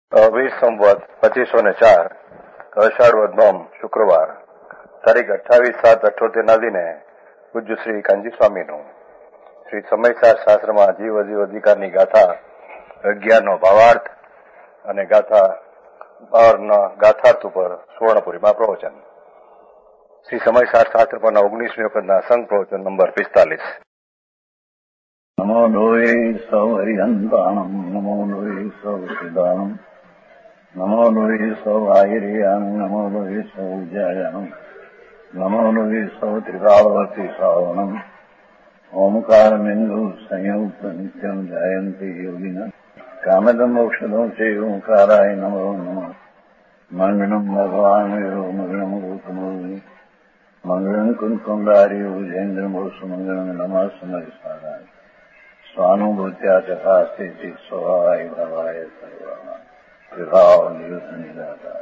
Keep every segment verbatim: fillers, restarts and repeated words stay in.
વીસ સંવત પચીસો ને ચાર અષાઢ વદ નોમ શુક્રવાર તારીખ અઠ્ઠાવીસ સાત અઠ્ઠોતેરના દિને પૂજ્ય શ્રી કાંજી સ્વામીનું શ્રી સમયસાર શાસ્ત્રમાં જીવ અજીવ અધિકારની ગાથા અગિયારનો ભાવાર્થ અને ગાથા બારના ગાથાર્થ ઉપર સુવર્ણપુરીમાં પ્રવચન. શ્રી સમયસાર શાસ્ત્ર પરના ઓગણીસમી વખતના સંઘ પ્રવચન નંબર પિસ્તાલીસ. નમો લોહે સૌ હરિહંતાણમ નમો લોહે સૌ સિદ્ધાણમ નમો લોહે સૌ આહિર્યાણમ નમો લોહે સૌ જયાણમ નમો લોહે સૌ ત્રિકાળવતી શ્રાવણમ ઓમકારમિંદુ સંયુક્ત નિત્યમ જયંતિ યોગિના કામદમ મોક્ષદો છે ઓંકારાય નમો નમઃ. મંગળમ ભગવાન વિરો મંગળમ ગૌતમો મંગળમ કુંકુંડાર્યો જૈન્દ્રમો સુમંગળમ નમઃ સમયસારાય સ્વાનુભૂત્યા તથા સ્થિતિ સ્વભાવાય ભાવાય સર્વમાં વિભાવ નિયુદ્ધ નિરાકાર.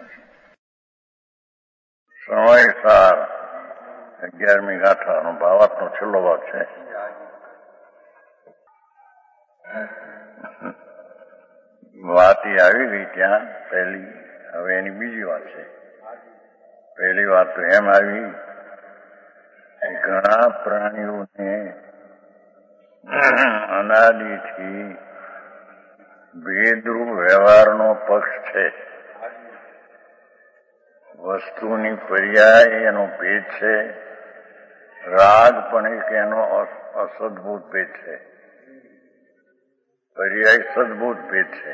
સમયસાર અગિયારમી ગાથાનો ભાવાર્થનો છેલ્લો ભાગ છે. વાતી આવી ગઈ ત્યાં પહેલી, હવે એની બીજી વાત છે. પહેલી વાત તો એમ આવી ઘણા પ્રાણીઓને અનાદિથી ભેદરૂપ વ્યવહારનો પક્ષ છે. વસ્તુની પર્યાય એનો ભેદ છે. રાગ પણ એક એનો અસદભૂત ભેદ છે. પર્યાય સદભૂત ભેદ છે.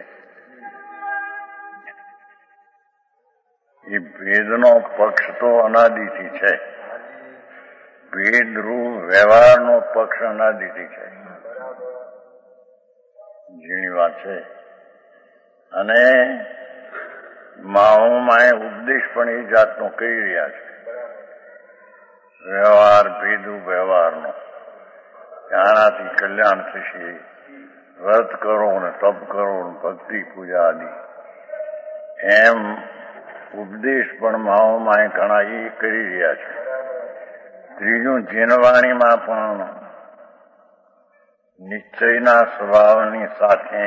એ ભેદનો પક્ષ તો અનાદિથી છે. ભેદરૂપ વ્યવહારનો પક્ષ અનાદિથી છે. ઝીણી વાત છે. અને માઓમાં ઉપદેશ પણ એ જાતનો કહી રહ્યા છે. વ્યવહાર ભેદરૂપ વ્યવહારનો આનાથી કલ્યાણ થશે. વ્રત કરો ને તપ કરો ને ભક્તિ પૂજા આદિ એમ ઉપદેશ પણ માઓમાં ઘણા એ કરી રહ્યા છે. ત્રીજું, જીનવાણીમાં પણ નિશ્ચયના સ્વભાવની સાથે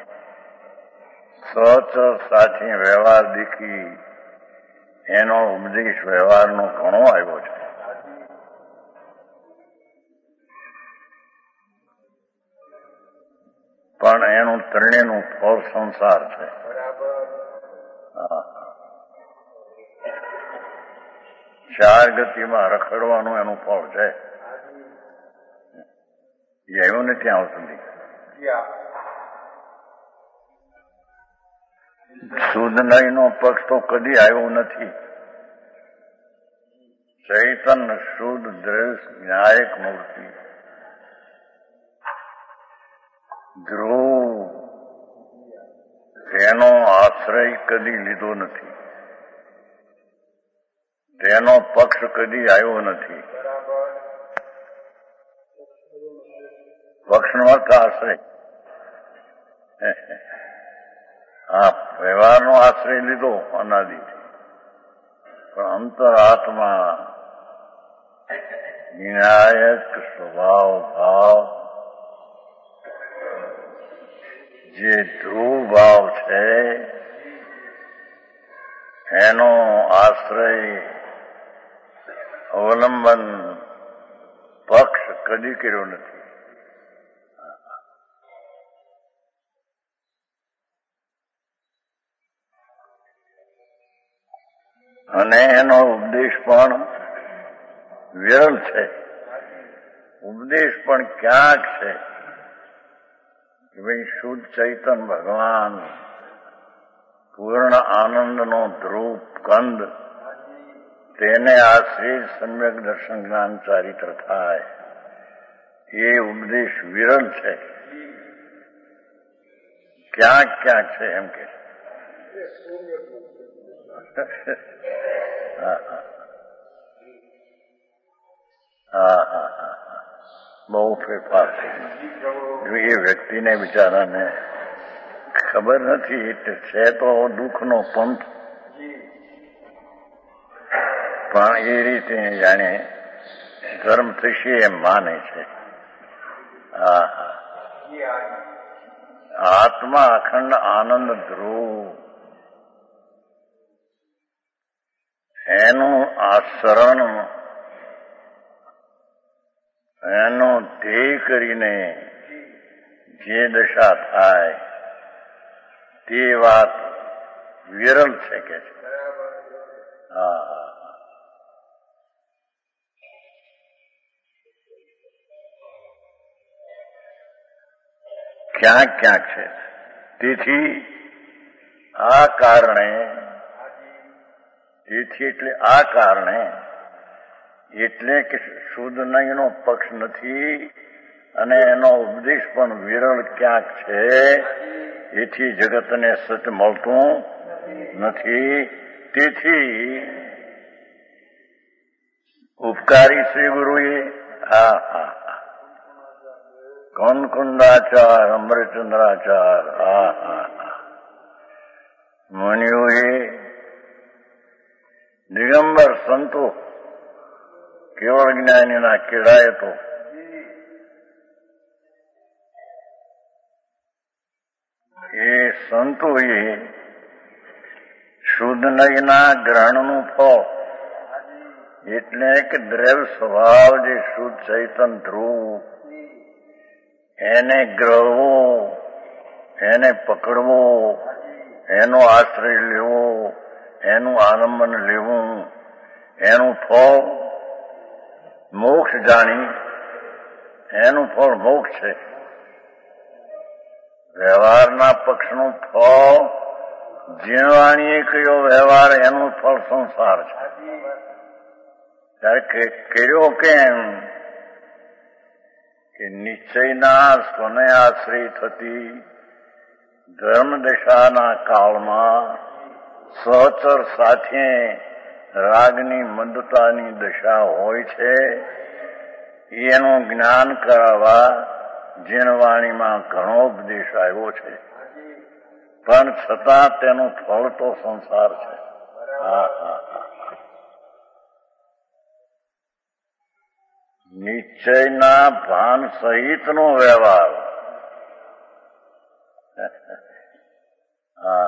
સચ સાથે વ્યવહાર દેખી એનો ઉપદેશ વ્યવહારનો ઘણો આવ્યો છે. પણ એનું ત્રણેયનું ફળ સંસાર છે. ચાર ગતિમાં રખડવાનું એનું ફળ છે. એ આવ્યું નથી આવું સુધી. શુદ્ધ નયનો પક્ષ તો કદી આવ્યો નથી. ચૈતન્ય શુદ્ધ દ્રશ ન્યાયક મૂર્તિ ધ્રુવ તેનો આશ્રય કદી લીધો નથી. તેનો પક્ષ કદી આવ્યો નથી. પક્ષનો અર્થ આશ્રય. હા, વ્યવહારનો આશ્રય લીધો અનાદિથી, પણ અંતરાત્મા નિર્ણાયક સ્વભાવ ભાવ જે ધ્રુવ ભાવ છે એનો આશ્રય અવલંબન પક્ષ કદી કર્યો નથી. અને એનો ઉપદેશ પણ વિરલ છે. ઉપદેશ પણ ક્યાંક છે કે ભાઈ શુદ્ધ ચૈતન ભગવાન પૂર્ણ આનંદનો ધ્રુવ કંદ તેને આશ્રિત સમ્યક દર્શન જ્ઞાન ચારિત્ર થાય. એ ઉપદેશ વિરલ છે. ક્યાંક ક્યાંક છે એમ કે હા હા હા હા બહુ ફેરફાર છે. જો એ વ્યક્તિને બિચારાને ખબર નથી એટલે છે તો દુઃખનો પંથ, પણ એ રીતે જાણે ધર્મ થશે એમ માને છે. હા હા આત્મા અખંડ આનંદ ધ્રુવ એનું આચરણ એનો ધ્યેય કરીને જે દશા થાય તે વાત વિરલ છે કે છે. હા, ક્યાંક ક્યાંક છે. તેથી આ કારણે તેથી એટલે આ કારણે એટલે કે શુદ્ધ નહીંનો પક્ષ નથી અને એનો ઉપદેશ પણ વિરળ ક્યાંક છે. એથી જગતને સત્ય મળતું નથી. તેથી ઉપકારી શ્રી ગુરુએ હા હા કુંકુંદાચાર અમૃતચંદ્રાચાર હા હા હા મુનિઓએ દિગંબર સંતો કેવળ જ્ઞાનીના કેળાએ તો એ સંતોએ શુદ્ધ નયના ગ્રહણનું ફળ એટલે કે દ્રવ્ય સ્વભાવ જે શુદ્ધ ચૈતન ધ્રુવ એને ગ્રહવો, એને પકડવો, એનો આશ્રય લેવો, એનું આલંબન લેવું, એનું ફળ મોક્ષ જાણી એનું ફળ મોક્ષ છે. વ્યવહારના પક્ષનું ફળ જીણવાણીએ કયો વ્યવહાર એનું ફળ સંસાર છે. ત્યારે કર્યો કેમ કે નિશ્ચયના સ્વને આશ્રય થતી ધર્મદશાના કાળમાં સહચર સાથે રાગની મંદતાની દશા હોય છે. એનું જ્ઞાન કરાવવા જીણવાણીમાં ઘણો ઉપદેશ આવ્યો છે, પણ છતાં તેનું ફળ તો સંસાર છે. હા હા નિશ્ચયના ભાન સહિતનો વ્યવહાર હા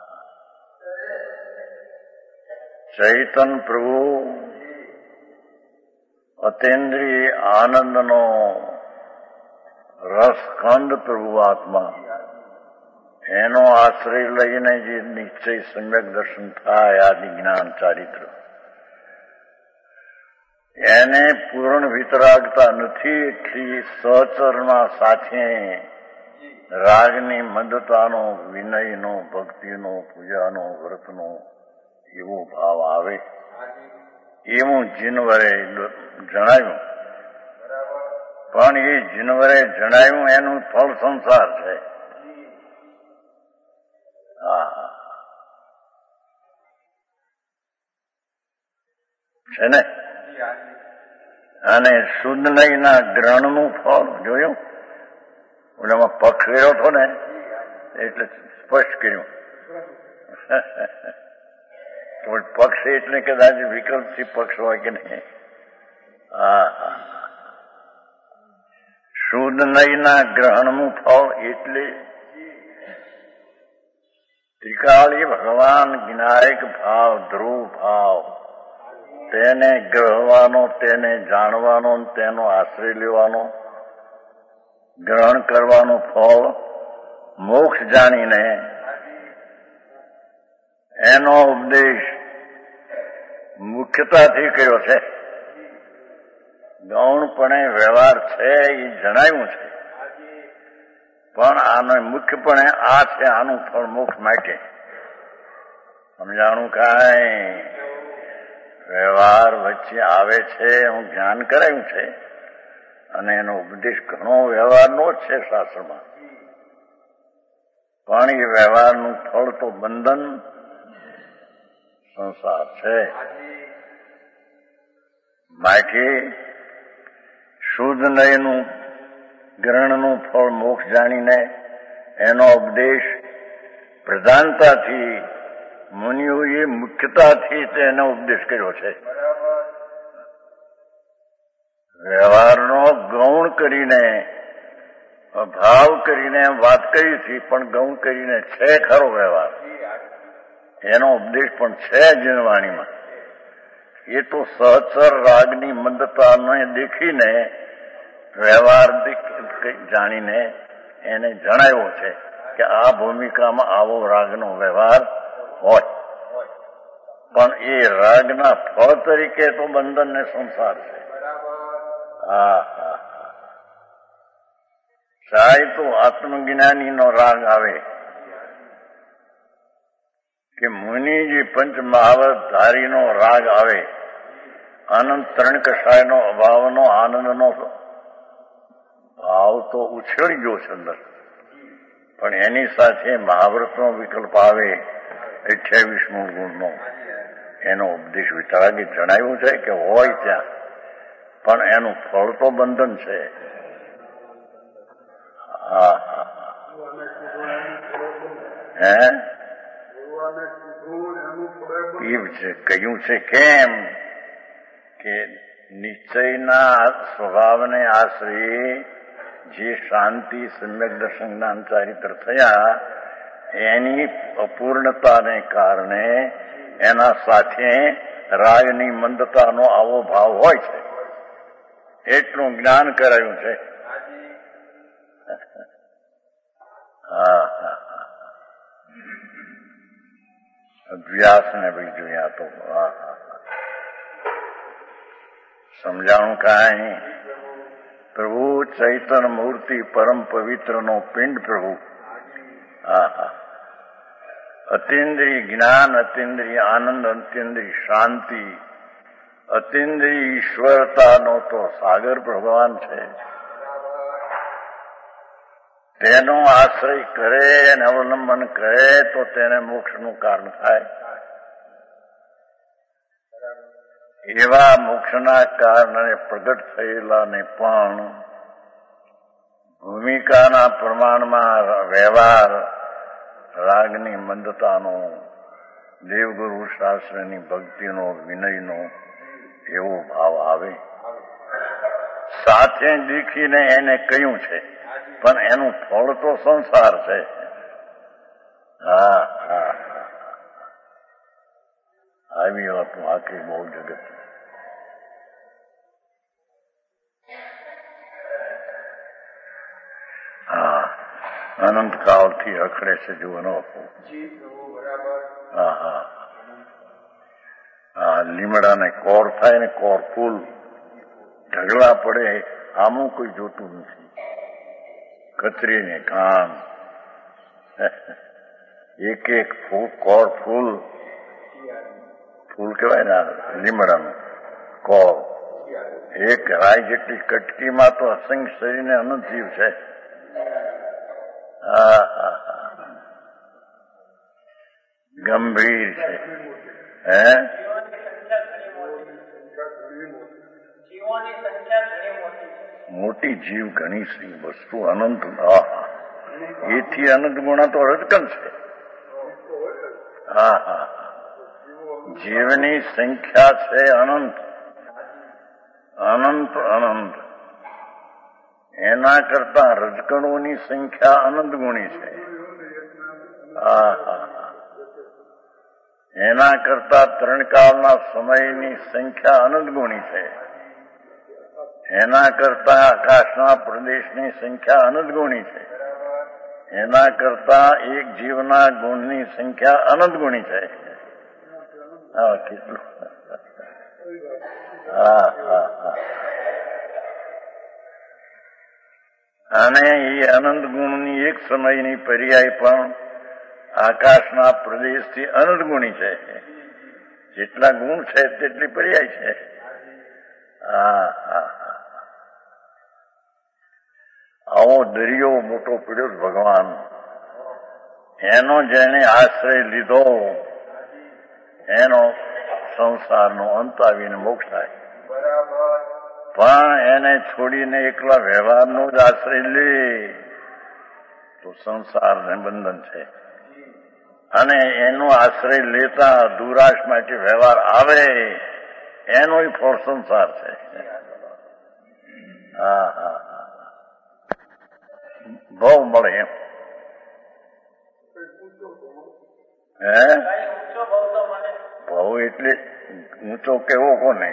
ચૈતન પ્રભુ અતેન્દ્રિય આનંદનો રસખંડ પ્રભુ આત્મા એનો આશ્રય લઈને જે નિશ્ચય સમ્યક દર્શન થાય આદિ જ્ઞાન ચારિત્ર એને પૂર્ણ વિતરાગતા નથી. એટલી સહચરના સાથે રાગની મંદતાનો, વિનયનો, ભક્તિનો, પૂજાનો, વ્રતનો એવો ભાવ આવે એવું જીનવરે જણાવ્યું. પણ એ જીનવરે જણાવ્યું એનું ફળ સંસાર છે. હા છે ને. અને શુદ્ધ નહીના ગ્રહણનું ફળ જોયું. ઓલામાં પક્ષ કર્યો હતો ને એટલે સ્પષ્ટ કર્યું. પક્ષ એટલે કદાચ વિકલ્પથી પક્ષ હોય કે નહીં. હા શુદ્ધ નહીના ગ્રહણનું ફળ એટલે ત્રિકાળી ભગવાન જ્ઞાયક ભાવ, ધ્રુવ ભાવ તેને ગ્રહવાનો, તેને જાણવાનો, તેનો આશ્રય લેવાનો, ગ્રહણ કરવાનું ફળ મોક્ષ જાણીને એનો ઉપદેશ મુખ્યતાથી કર્યો છે. ગૌણપણે વ્યવહાર છે એ જણાવ્યું છે, પણ આનો મુખ્યપણે આ છે. આનું ફળ મોક્ષ માટે સમજાણું કાંઈ વ્યવહાર વચ્ચે આવે છે. હું જ્ઞાન કરાયું છે અને એનો ઉપદેશ ઘણો વ્યવહારનો જ છે શાસ્ત્રમાં, પણ એ વ્યવહારનું ફળ તો બંધન સંસાર છે. માટે શુદ્ધ નયનું ગ્રહણનું ફળ મોક્ષ જાણીને એનો ઉપદેશ પ્રધાનતાથી મુનિઓએ મુખ્યતાથી તેનો ઉપદેશ કર્યો છે. વ્યવહારનો ગૌણ કરીને, ભાવ કરીને વાત કરી હતી, પણ ગૌણ કરીને છે ખરો વ્યવહાર એનો ઉપદેશ પણ છે જીણવાણીમાં. એ તો સહચર રાગની મંદતાને દેખીને વ્યવહાર જાણીને એને જણાવ્યો છે કે આ ભૂમિકામાં આવો રાગનો વ્યવહાર હોય, પણ એ રાગના ફળ તરીકે તો બંધન ને સંસાર છે. હા હા ચાહે તો આત્મજ્ઞાનીનો રાગ આવે કે મુનિજી પંચ મહાવત ધારીનો રાગ આવે, અનંત ત્રણ કષાયનો અભાવનો આનંદનો ભાવ તો ઉછળી ગયો છે અંદર, પણ એની સાથે મહાવ્રતનો વિકલ્પ આવે અઠ્યાવીસ મૂળ ગુણનો, એનો ઉપદેશ વિતરાગી જણાવ્યું છે કે હોય ત્યાં, પણ એનું ફળ તો બંધન છે. હા હા હે એવું છે કહ્યું છે. કેમ કે નિશ્ચયના સ્વભાવને આશ્રયે જે શાંતિ સમ્યક દર્શન જ્ઞાન ચારિત્ર થયા એની અપૂર્ણતાને કારણે એના સાથે રાગની મંદતાનો આવો ભાવ હોય છે, એટલું જ્ઞાન કરાયું છે. હા હા અભ્યાસ ને બીજું યા તો હા હા સમજાણું કાંઈ. પ્રભુ ચૈતન્ય મૂર્તિ પરમ પવિત્રનો પિંડ પ્રભુ. હા હા અતિન્દ્રિય જ્ઞાન, અતિન્દ્રિય આનંદ, અતિન્દ્રિય શાંતિ, અતિન્દ્રિય ઈશ્વરતાનો તો સાગર ભગવાન છે. તેનો આશ્રય કરે અને અવલંબન કરે તો તેને મોક્ષનું કારણ થાય. એવા મોક્ષના કારણે પ્રગટ થયેલાને પણ ભૂમિકાના પ્રમાણમાં વ્યવહાર રાગની મંદતાનો, દેવગુરુ શાસ્ત્રની ભક્તિનો, વિનયનો એવો ભાવ આવે. સાથે દીખીને એને કહ્યું છે, પણ એનું ફળ તો સંસાર છે. હા હા આવી વાતો આખી બહુ જગત. હા અનંતકાળથી અખડે છે જુવાનો. હા હા હા લીમડાને કોર થાય ને કોર ફૂલ ઢગલા પડે આમું કોઈ જોતું નથી. કતરીને કામ એક એક ફૂલ કોર ફૂલ ફૂલ કહેવાય ને લીમડાનું કોર, એક રાય જેટલી કટકીમાં તો અસંખ્ય શરીરને અનંત જીવ છે. હા હા હા ગંભીર છે. હે મોટી જીવ ઘણી સી વસ્તુ અનંત. એથી અનંત ગુણા તો રજકન છે. હા હા જીવની સંખ્યા છે અનંત અનંત અનંત. એના કરતા રજકણોની સંખ્યા અનંત ગુણી છે. હા હા એના કરતા ત્રણ કાળના સમયની સંખ્યા અનંત ગુણી છે. એના કરતા આકાશના પ્રદેશની સંખ્યા અનંત ગુણી છે. એના કરતા એક જીવના ગુણની સંખ્યા અનંત ગુણી છે. હા કેટલું. હા હા હા અને એ અનંત ગુણની એક સમયની પર્યાય પણ આકાશના પ્રદેશથી અનંત ગુણી છે. જેટલા ગુણ છે તેટલી પર્યાય છે. હા હા હા આવો દરિયો મોટો પીડ્યો ભગવાન, એનો જેને આશ્રય લીધો એનો સંસારનો અંત આવીને મોક્ષ થાય. પણ એને છોડીને એકલા વ્યવહારનો જ આશ્રય લે તો સંસારને બંધન છે. અને એનો આશ્રય લેતા દુરાશ માટે વ્યવહાર આવે એનો ફળ સંસાર છે. હા હા હા બહુ મળે એમ. હે બહુ એટલે ઊંચો કેવો કોને?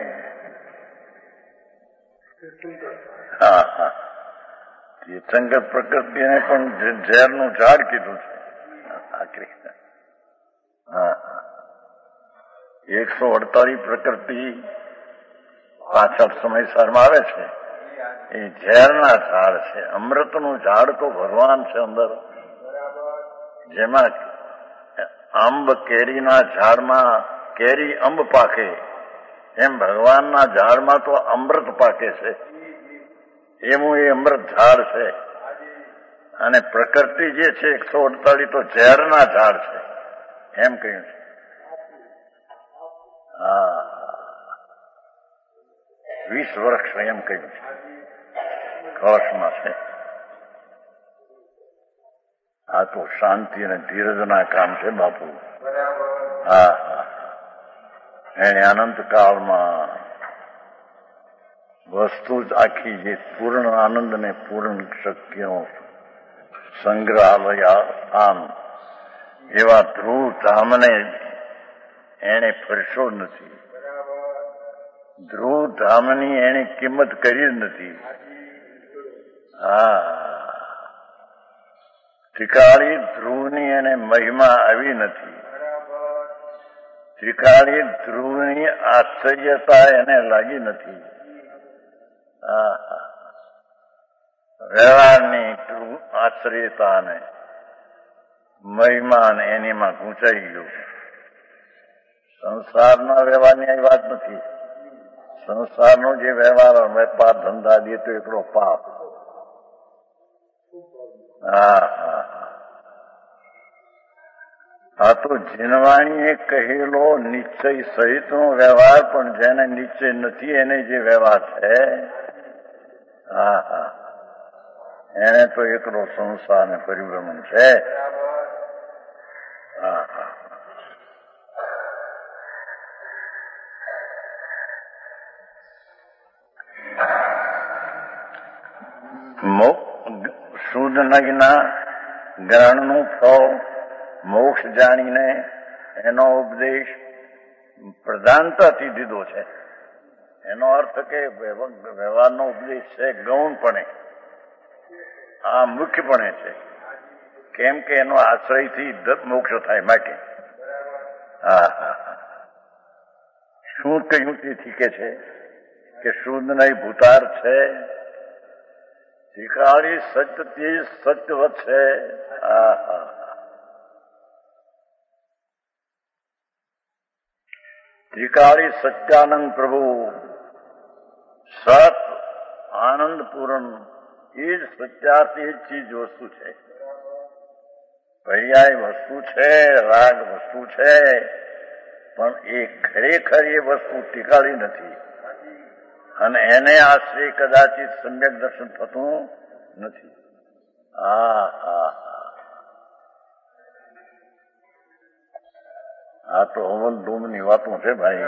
હા હા તીર્થંકર પ્રકૃતિને પણ ઝેરનું ઝાડ કીધું છે આખરી. હા એકસો અડતાલીસ પ્રકૃતિ પાછળ સમયસરમાં આવે છે એ ઝેરના ઝાડ છે. અમૃતનું ઝાડ તો ભગવાન છે અંદર, જેમાં અંબ કેરીના ઝાડમાં કેરી અંબ પાકે એમ ભગવાનના ઝાડમાં તો અમૃત પાકે છે. એવું એ અમૃત ઝાડ છે. અને પ્રકૃતિ જે છે એકસો અડતાલીસ તો ઝેરના ઝાડ છે એમ કહ્યું છે. હા વીસ વર્ષ એમ કહ્યું છે કળશમાં છે. આ તો શાંતિ અને ધીરજના કામ છે બાપુ. હા હા એને અનંતકાળમાં વસ્તુ જ આખી જે પૂર્ણ આનંદ ને પૂર્ણ શક્તિનો સંગ્રહાલય આમ એવા ધ્રુવ ધામને એને ફરશો નથી. ધ્રુવ ધામની એને કિંમત કરી જ નથી. હા ત્રિકાળી ધ્રુવની એને મહિમા આવી નથી. ત્રિકાળી ધ્રુવની આશ્ચર્યતા એને લાગી નથી. હા વ્યવહારની આશ્ચર્યતા ને મહિમા ને એનીમાં ગૂંચાઈ ગયું. સંસારના વ્યવહારની આ વાત નથી. સંસારનો જે વ્યવહાર વેપાર ધંધા દે તો એકલો પાપ. હા હા આ તો જીનવાણીએ કહેલો નિશ્ચય સહિતનો વ્યવહાર, પણ જેને નિશ્ચય નથી એને જે વ્યવહાર છે હા હા એને તો એકલો સંસાર ને પરિભ્રમણ છે. હા હા શુદ્ધ નગના ગ્રહણનું ફળ મોક્ષ જાણીને એનો ઉપદેશ પ્રધાનતાથી દીધો છે. એનો અર્થ કે વ્યવહારનો ઉપદેશ છે ગૌણપણે, આ મુખ્યપણે છે. કેમ કે એનો આશ્રયથી મોક્ષ થાય માટે. હા હા શું કહ્યું તેથી કે છે કે શુદ્ધ નહીં ભૂતાર છે. ત્રિકાળી સત્ય તેજ સત્યવત છે. હા હા ત્રિકાળી સત્યાનંદ પ્રભુ સત આનંદ પૂર્ણ એ જ સત્યાર્થ એ જ ચીજ વસ્તુ છે. પર્યાય વસ્તુ છે, રાગ વસ્તુ છે, પણ એ ખરેખર એ વસ્તુ ટીકાળી નથી. અને એને આશ્રય કદાચિત સમ્યક દર્શન થતું નથી. હા હા આ તો અવલ ધૂમની વાતો છે ભાઈ.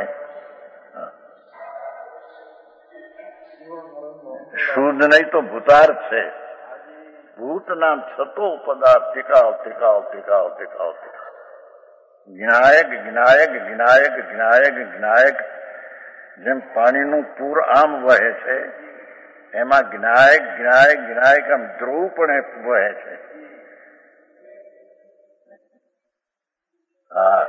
શુદ્ધ નહીં તો ભૂતાર્થ છે. ભૂત નામ છતો પદાર્થ ટીકાવ ટીકાવ ટીકાવ ટીકાવ ટીકાવ જ્ઞાયક જ્ઞાયક જ્ઞાયક જ્ઞાયક જ્ઞાયક જેમ પાણીનું પૂર આમ વહે છે એમાં જ્ઞાયક જ્ઞાયક જ્ઞાયક આમ ધ્રુવપણે વહે છે. હા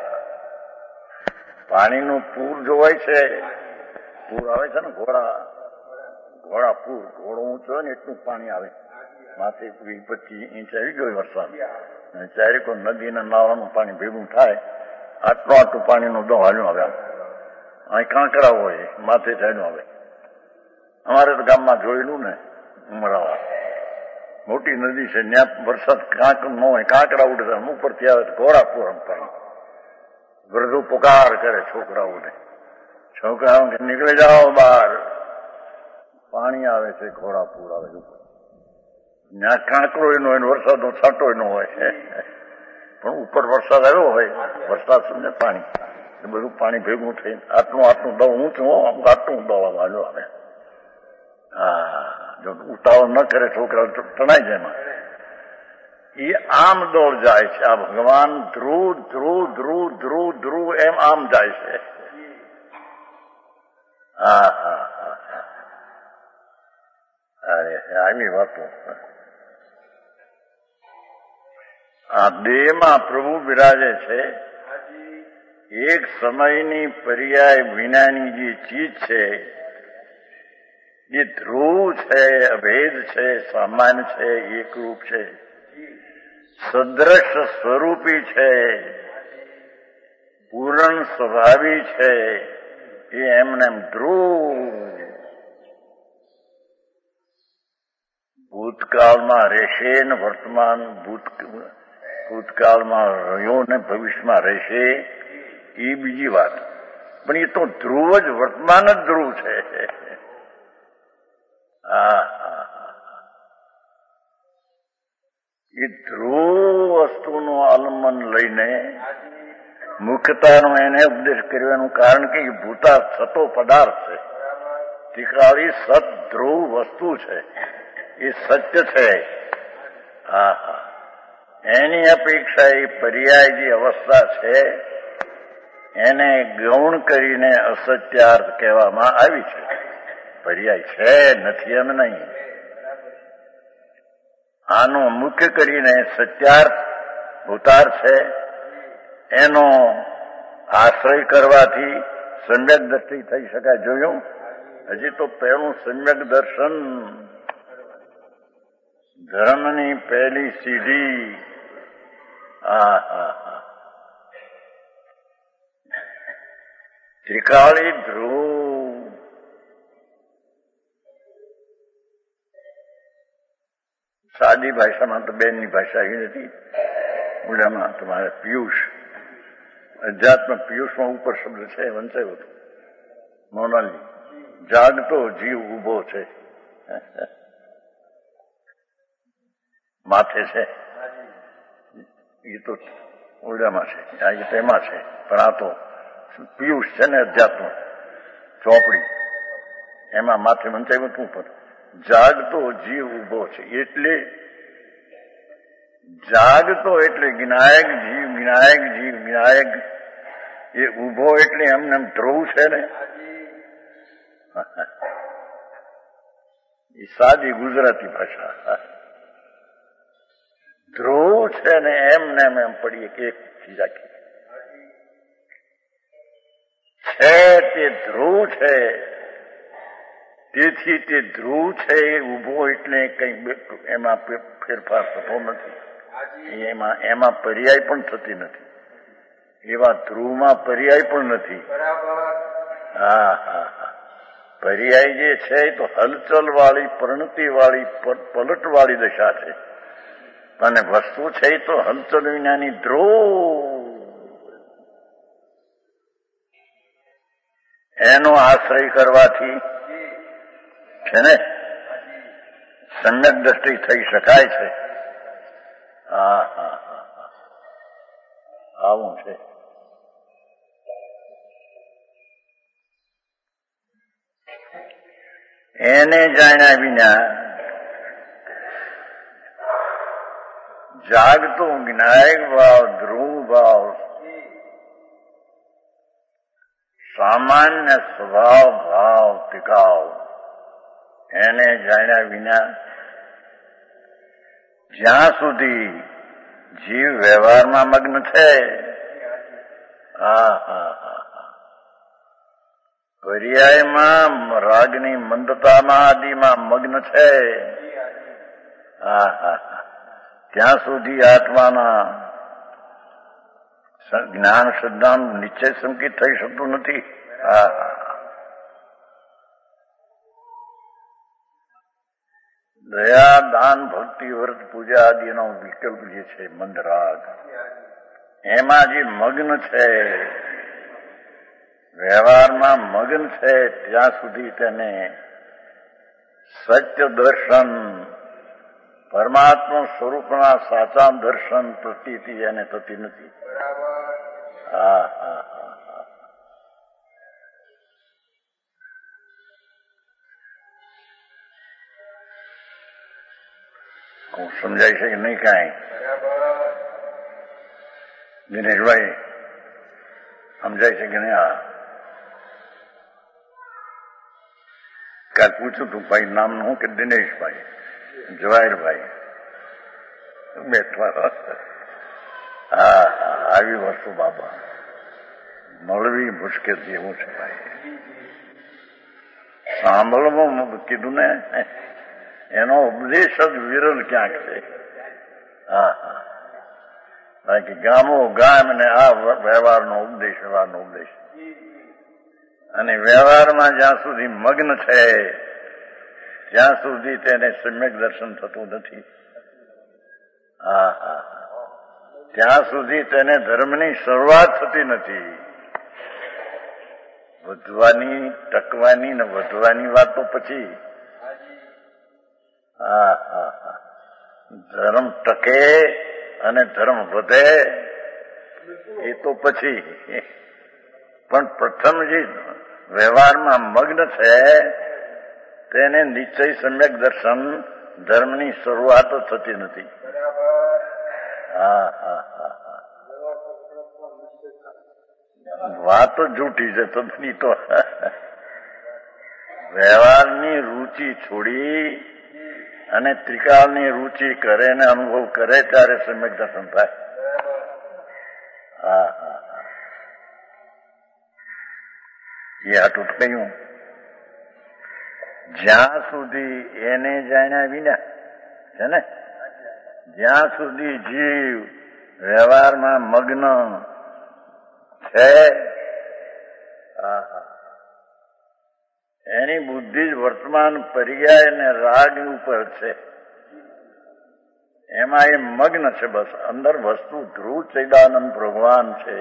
પાણીનું પૂર જો હોય છે, પૂર આવે છે ને ઘોડા ઘોડા પૂર ઘોડો ઊંચો હોય ને એટલું પાણી આવે. માથે વીસ પચીસ ઇંચ આવી ગયો વરસાદ અને ચારે કોઈ નદીના નાળાનું પાણી ભેગું થાય આટલું આટલું પાણીનું દો હાલ્યું આવે. અહીં કાંકરા હોય માથે ચાલ્યું આવે. અમારે તો ગામમાં જોયેલું ને ઉમરાવા મોટી નદી છે ત્યાં વરસાદ કાંક ન હોય કાંકરા ઉડે ઉપરથી આવે તો ઘોડા પૂર પાણી. વૃદ્ધો પુકાર કરે છોકરાઓને, છોકરાઓ નીકળી જાઓ બહાર, પાણી આવે છે ઘોડા પૂર આવે. ત્યાં કાંકરો એનો હોય વરસાદનો છાંટો એનો હોય પણ ઉપર વરસાદ આવ્યો હોય વરસાદ સમજે પાણી એ બધું પાણી ભેગું થઈ આટલું આટલું દવ ઊંચું આટલું દવ આવ્યો આવે. હા જો ઉતાવળ ન કરે છોકરા તણાઈ જાય એમાં. એ આમ દોડ જાય છે. આ ભગવાન ધ્રુવ ધ્રુવ ધ્રુવ ધ્રુવ ધ્રુવ એમ આમ જાય છે. હા હા હા અરે આવી વાતો. આ દેહમાં પ્રભુ બિરાજે છે. એક સમયની પર્યાય વિનાની જે ચીજ છે એ ધ્રુવ છે, અભેદ છે, સામાન્ય છે, એકરૂપ છે, સદ્રશ સ્વરૂપી છે, પૂર્ણ સ્વભાવી છે. એ એમને ધ્રુવ ભૂતકાળમાં રહેશે ને વર્તમાન ભૂત ભૂતકાળમાં રહ્યો ને ભવિષ્યમાં રહેશે એ બીજી વાત, પણ એ તો ધ્રુવ જ વર્તમાન જ ધ્રુવ છે. હા એ ધ્રુવ વસ્તુનું આલંબન લઈને મુખ્યતાનો એને ઉપદેશ કરવાનું કારણ કે એ ભૂતાર્થ થતો પદાર્થ છે. તીકાળી સત ધ્રુવ વસ્તુ છે, એ સત્ય છે. હા હા એની અપેક્ષા એ પર્યાય જે અવસ્થા છે એને ગૌણ કરીને અસત્યાર્થ કહેવામાં આવી છે. પર્યાય છે નથી એમ નહીં. આનો મુખ્ય કરીને સત્યાર્થ ભૂતાર્થ છે. એનો આશ્રય કરવાથી સમ્યક દ્રષ્ટિ થઈ શકાય. જોયું હજી તો પહેલું સમ્યક દર્શન, ધર્મની પહેલી સીધી. હા હા હા ત્રિકાળી ધ્રુવ સાદી ભાષામાં તો બેનની ભાષા એવી નથી. મૂળામાં તમારે પિયુષ, અધ્યાત્મ પિયુષમાં ઉપર શબ્દ છે વંચાયું હતું. મોનાલી જાગતો જીવ ઉભો છે, માથે છે. એ તો ઓરડામાં છે, આ તેમાં છે, પણ આ તો પિયુષ છે ને અધ્યાત્મ ચોપડી, એમાં માથે વંચાયું હતું. પણ જાગતો જીવ ઉભો છે એટલે જાગતો એટલે જ્ઞાયક જીવ, જ્ઞાયક જીવ જ્ઞાયક. એ ઉભો એટલે એમને એમ ધ્રુવ છે ને. એ સાદી ગુજરાતી ભાષા. ધ્રુવ છે ને એમને એમ એમ પડીએ કે એક ચીજ આખી છે તે ધ્રુવ છે. તેથી તે ધ્રુવ છે એ ઉભો એટલે કઈ એમાં ફેરફાર થતો નથી. એમાં એમાં પર્યાય પણ થતી નથી. એવા ધ્રુવમાં પર્યાય પણ નથી. હા હા હા પર્યાય જે છે એ તો હલચલ વાળી, પરિણતિ વાળી, પલટ વાળી દશા છે. અને વસ્તુ છે એ તો હલચલ વિનાની ધ્રુવ. એનો આશ્રય કરવાથી છે ને સમ્યક દ્રષ્ટિ થઈ શકાય છે. હા હા હા આવું છે. એને જાણ્યા વિના જાગતો જ્ઞાયક ભાવ, ધ્રુવ ભાવ, સામાન્ય સ્વભાવ ભાવ ટીકાવ, એને જાણ્યા વિના જ્યાં સુધી જીવ વ્યવહારમાં મગ્ન છે, હા હા હા પર્યાયમાં રાગની મંદતામાં આદિમાં મગ્ન છે, હા હા ત્યાં સુધી આત્માના જ્ઞાન સિદ્ધાંત નિશ્ચય સંકિત થઈ શકતું નથી. હા દયા, દાન, ભક્તિ, વ્રત, પૂજા આદિનો વિકલ્પ જે છે મંદ રાગ, એમાં જે મગ્ન છે, વ્યવહારમાં મગ્ન છે, ત્યાં સુધી તેને સત્ય દર્શન, પરમાત્મા સ્વરૂપના સાચા દર્શન પ્રતીતિ એને થતી નથી. હા હા હા હું સમજાય છે કે નહીં કાંઈ? દિનેશભાઈ સમજાય છે કે નહીં? આ કાલ પૂછ્યું તું ભાઈ નામનું હું કે દિનેશભાઈ, જવાહિરભાઈ બેઠવા. હા આવી વસ્તુ બાબા મળવી મુશ્કેલ જેવું છે ભાઈ. સાંભળવામાં કીધું ને એનો ઉપદેશ જ વિરલ ક્યાંક છે. હા હા બાકી ગામો ગામ ને આ વ્યવહારનો ઉપદેશ વ્યવહારનો ઉપદેશ અને વ્યવહારમાં જ્યાં સુધી મગ્ન છે ત્યાં સુધી તેને સમ્યક દર્શન થતું નથી. હા હા ત્યાં સુધી તેને ધર્મની શરૂઆત થતી નથી. વધવાની ટકવાની ને વધવાની વાતો પછી. હા હા હા ધર્મ ટકે અને ધર્મ વધે એ તો પછી, પણ પ્રથમ જે વ્યવહારમાં મગ્ન છે તેને નિશ્ચય સમ્યક દર્શન ધર્મની શરૂઆત થતી નથી. હા હા હા હા વાત જૂઠી છે તો તો વ્યવહારની રુચિ છોડી અને ત્રિકાળની રુચિ કરે ને અનુભવ કરે ત્યારે સમ્યક દર્શન થાય. હા હા હા એ આટલું કહ્યું. જ્યાં સુધી એને જાણ્યા વિના છે ને, જ્યાં સુધી જીવ વ્યવહારમાં મગ્ન છે એની બુદ્ધિ જ વર્તમાન પર્યાય અને રાગ ઉપર છે. એમાં એ મગ્ન છે. બસ અંદર વસ્તુ ધ્રુવ ચૈદાનંદ ભગવાન છે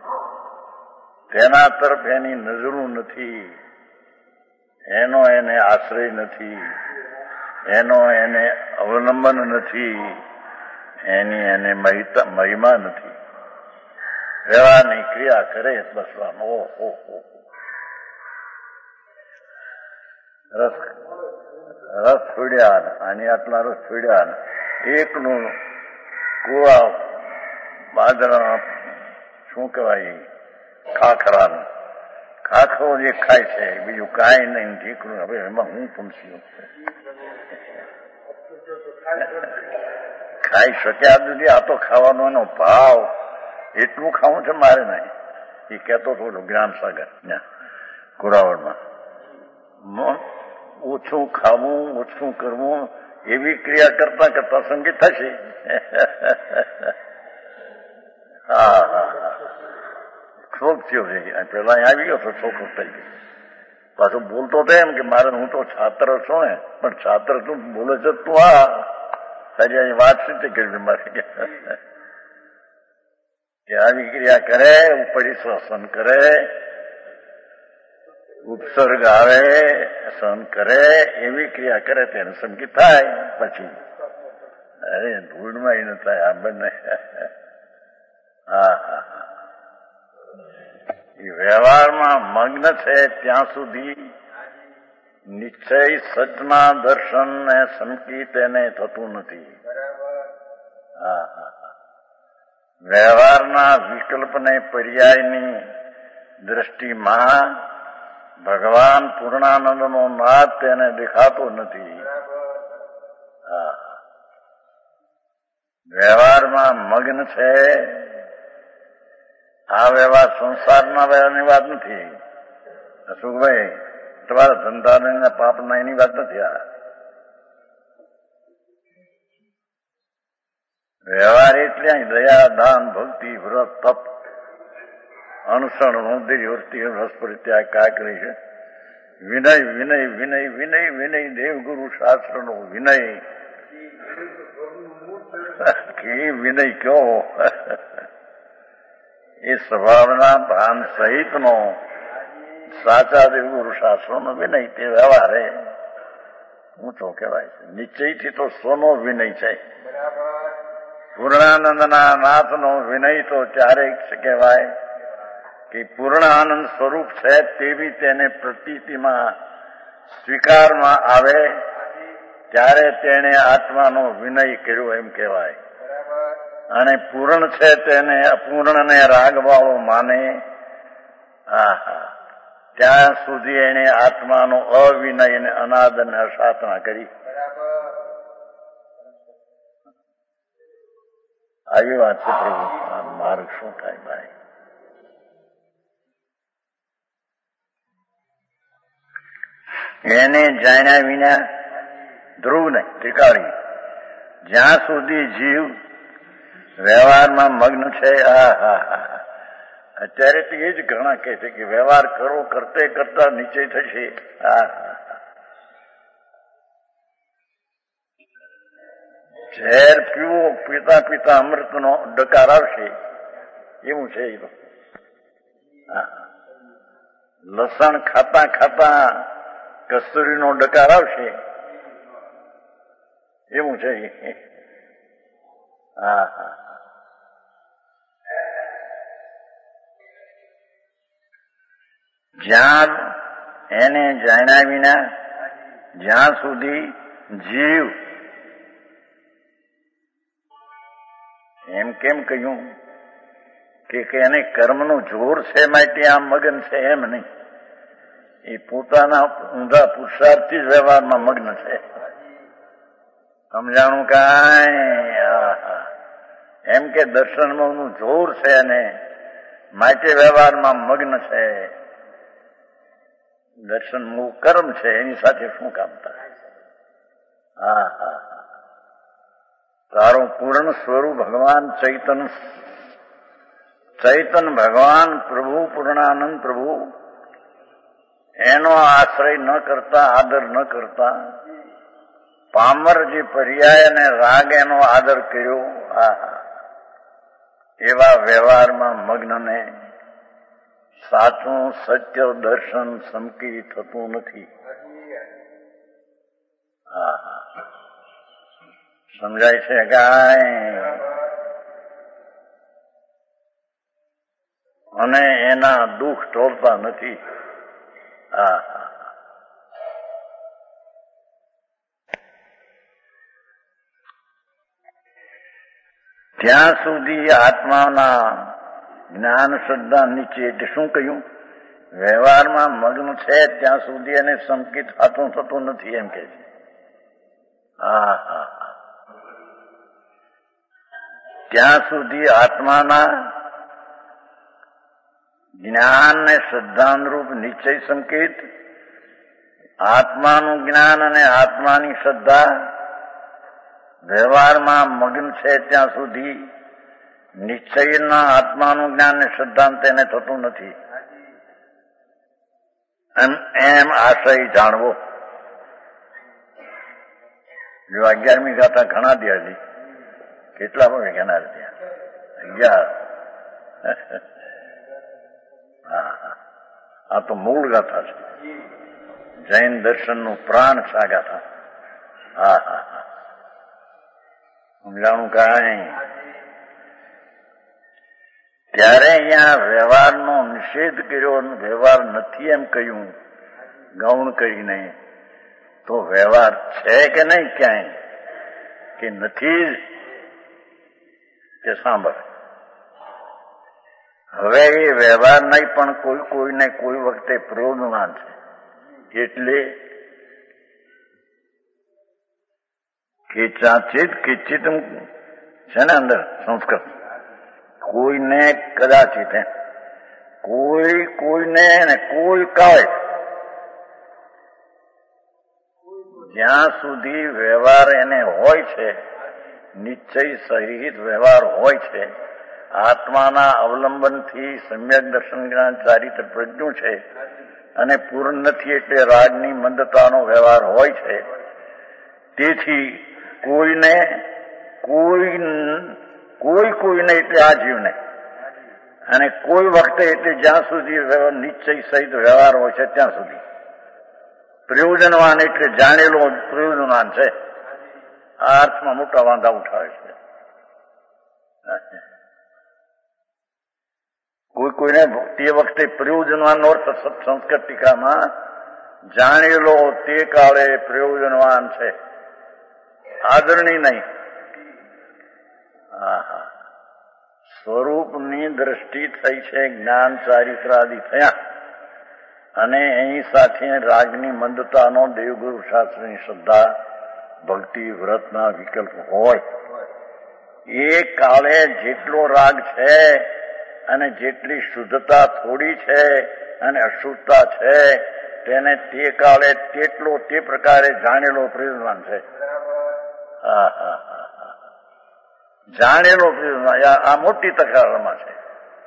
તેના તરફ એની નજરું નથી, એનો એને આશ્રય નથી, એનો એને અવલંબન નથી, એની એને મહિમા નથી. વ્યવહારની ક્રિયા કરે બસવાનો ઓહો રસ રસ છોડ્યા આની આટલા રસ છોડ્યા એકનું કુવા બાજરા શું કહેવાય ખાખરાનું ખાખરો જે ખાય છે બીજું કાંઈ નહીં ઠીકરું. હવે એમાં હું પંછી ખાઈ શક્યા સુધી આ તો ખાવાનો એનો ભાવ એટલું ખાવું છે મારે નહીં. એ કહેતો થોડું જ્ઞાનસાગર કુરાવડમાં ઓછું ખાવું ઓછું કરવું એવી ક્રિયા કરતા કરતા સંગીત થશે. હા હા હા શોખ થયો છે. પેલા આવી ગયો તો શોખ થઈ ગયો. પાછું બોલતો હતો એમ કે મારે હું તો છાત્ર છું ને, પણ છાત્ર તું બોલે છે તું આ તારી વાત શું છે કરવી મારે કે આવી ક્રિયા કરે, ઉપડી શ્વસન કરે, ઉપસર્ગ આવે સહન કરે, એવી ક્રિયા કરે તેને સંગીત થાય. પછી અરે ધૂળમાં ન થાય આ બંને. હા હા હા એ વ્યવહારમાં મગ્ન છે ત્યાં સુધી નિશ્ચય સચના દર્શન ને સંકિત એને થતું નથી. હા હા વ્યવહારના વિકલ્પને પર્યાયની દ્રષ્ટિમાં ભગવાન પૂર્ણાનંદનો નાદ તેને દેખાતો નથી. હા વ્યવહારમાં મગ્ન છે. આ વ્યવહાર સંસારના વ્યવહારની વાત નથી અશુભાઈ, તમારા ધંધા પાપના એની વાત નથી. આ વ્યવહાર એટલે દયા દાન ભક્તિ વ્રત તપ અનુસરણ વૃત્તિ રસ પરિત્યાગ કા કરી છે. વિનય વિનય વિનય વિનય વિનય દેવગુરુ શાસ્ત્રનો વિનય કે વિનય કયો એ સ્વભાવના ભાન સહિતનો સાચા દેવગુરુ શાસ્ત્રોનો વિનય તે વ્યવહારે ઊંચો કહેવાય છે. નિશ્ચયથી તો સોનો વિનય છે. પૂર્ણાનંદના નાથનો વિનય તો ચારેય કહેવાય કે પૂર્ણ આનંદ સ્વરૂપ છે તેવી તેને પ્રતીતિમાં સ્વીકારમાં આવે ત્યારે તેણે આત્માનો વિનય કર્યો એમ કહેવાય. અને પૂર્ણ છે તેને અપૂર્ણને રાગવાળો માને. હા હા ત્યાં સુધી એને આત્માનો અવિનય અને અનાદ અને અસાધના કરી. આવી વાત છે પ્રભુ. માર્ગ શું થાય ભાઈ? એને જાણ્યા વિના ધ્રુવ નહીં ટીકાળી. જ્યાં સુધી જીવ વ્યવહારમાં મગ્ન છે, આ હા હા અત્યારે તો એ જ ઘણા કહે છે કે વ્યવહાર કરો, કરતે કરતા નીચે થશે. હા હા ઝેર પીવો, પીતા પીતા અમૃતનો ડકાર આવશે એવું છે. એ તો લસણ ખાતા ખાતા કસ્તુરીનો ડકાર આવશે એવું છે. હા હા જ્યાં એને જાણ્યા વિના જ્યાં સુધી જીવ, એમ કેમ કહ્યું કે એને કર્મનું જોર છે માટે આમ મગન છે એમ નહીં. એ પોતાના ઊંધા પુરુષાર્થથી જ વ્યવહારમાં મગ્ન છે. સમજાણું કાંઈ? એમ કે દર્શનમાં જોર છે અને માટે વ્યવહારમાં મગ્ન છે. દર્શન મૂળ કર્મ છે, એની સાથે શું કામ થાય? હા હા તારું પૂર્ણ સ્વરૂપ ભગવાન ચૈતન ચૈતન ભગવાન પ્રભુ પૂર્ણાનંદ પ્રભુ, એનો આશ્રય ન કરતા, આદર ન કરતા, પામર જે પર્યાય અને રાગ એનો આદર કર્યો, આ એવા વ્યવહારમાં મગ્નને સાચું સત્ય દર્શન સમકી થતું નથી. હા હા સમજાય છે કાંઈ? અને એના દુઃખ ટોળતા નથી. હા હા ત્યાં સુધી આત્માના જ્ઞાન શ્રદ્ધા નીચે, એટલે શું કહ્યું? વ્યવહારમાં મગ્ન છે ત્યાં સુધી એને સંકિત હાથું થતું નથી એમ કે છે. હા હા ત્યાં સુધી આત્માના જ્ઞાન ને શ્રદ્ધાનુરૂપ નિશ્ચય સંકેત, આત્માનું જ્ઞાન અને આત્માની શ્રદ્ધા વ્યવહારમાં મગ્ન છે ત્યાં સુધી નિશ્ચયના આત્માનું જ્ઞાન ને શ્રદ્ધા તેને થતું નથી. એમ એમ આશય જાણવો. જો અગિયારમી ગાથા ઘણા દિયાજી કેટલા પણ ઘણા ત્યાં અગિયાર. હા આ તો મૂળ ગાથા છે. જૈન દર્શનનું પ્રાણ છે આ ગાથા. હા હા હા સમજાણું કાંઈ? ત્યારે અહીંયા વ્યવહારનો નિષેધ કર્યો, વ્યવહાર નથી એમ કહ્યું ગૌણ કરીને. તો વ્યવહાર છે કે નહીં ક્યાંય? કે નથી જ? કે સાંભળ, હવે એ વ્યવહાર નહીં પણ કોઈ કોઈને કોઈ વખતે પ્રયોજનવાન છે. એટલે કે ચાચિત કિંચિત છે ને અંદર સંસ્કૃત, કોઈને કદાચિત, કોઈ કોઈને ને કોઈ કહે. જ્યાં સુધી વ્યવહાર એને હોય છે, નિશ્ચય સહિત વ્યવહાર હોય છે, આત્માના અવલંબનથી સમ્યક દર્શન જ્ઞાન ચારિત્ર પ્રજ્ઞુ છે, અને પૂર્ણ નથી એટલે રાગની મંદતાનો વ્યવહાર હોય છે. તેથી કોઈને કોઈ કોઈ કોઈને એટલે આ જીવને, અને કોઈ વખતે એટલે જ્યાં સુધી નિશ્ચય સહિત વ્યવહાર હોય છે ત્યાં સુધી પ્રયોજનવાન એટલે જાણેલો પ્રયોજનવાન છે. આ અર્થમાં મોટા વાંધા ઉઠાવે છે. કોઈ કોઈને તે વખતે પ્રયોજનવાન અર્થ સંસ્કૃત ટીકામાં જાણેલો તે કાળે પ્રયોજનવાન છે, આદરણી નહીં. હા સ્વરૂપની દ્રષ્ટિ થઈ છે, જ્ઞાન ચારિત્રાદિ થયા, અને એની સાથે રાગની મંદતાનો દેવગુરુ શાસ્ત્રની શ્રદ્ધા ભક્તિ વ્રતના વિકલ્પ હોય, એ કાળે જેટલો રાગ છે અને જેટલી શુદ્ધતા થોડી છે અને અશુદ્ધતા છે તેને તે કાળે તેટલો તે પ્રકારે જાણેલો પ્રયોજન છે. હા હા હા જાણેલો પ્રયોજન આ મોટી તકરારમાં છે.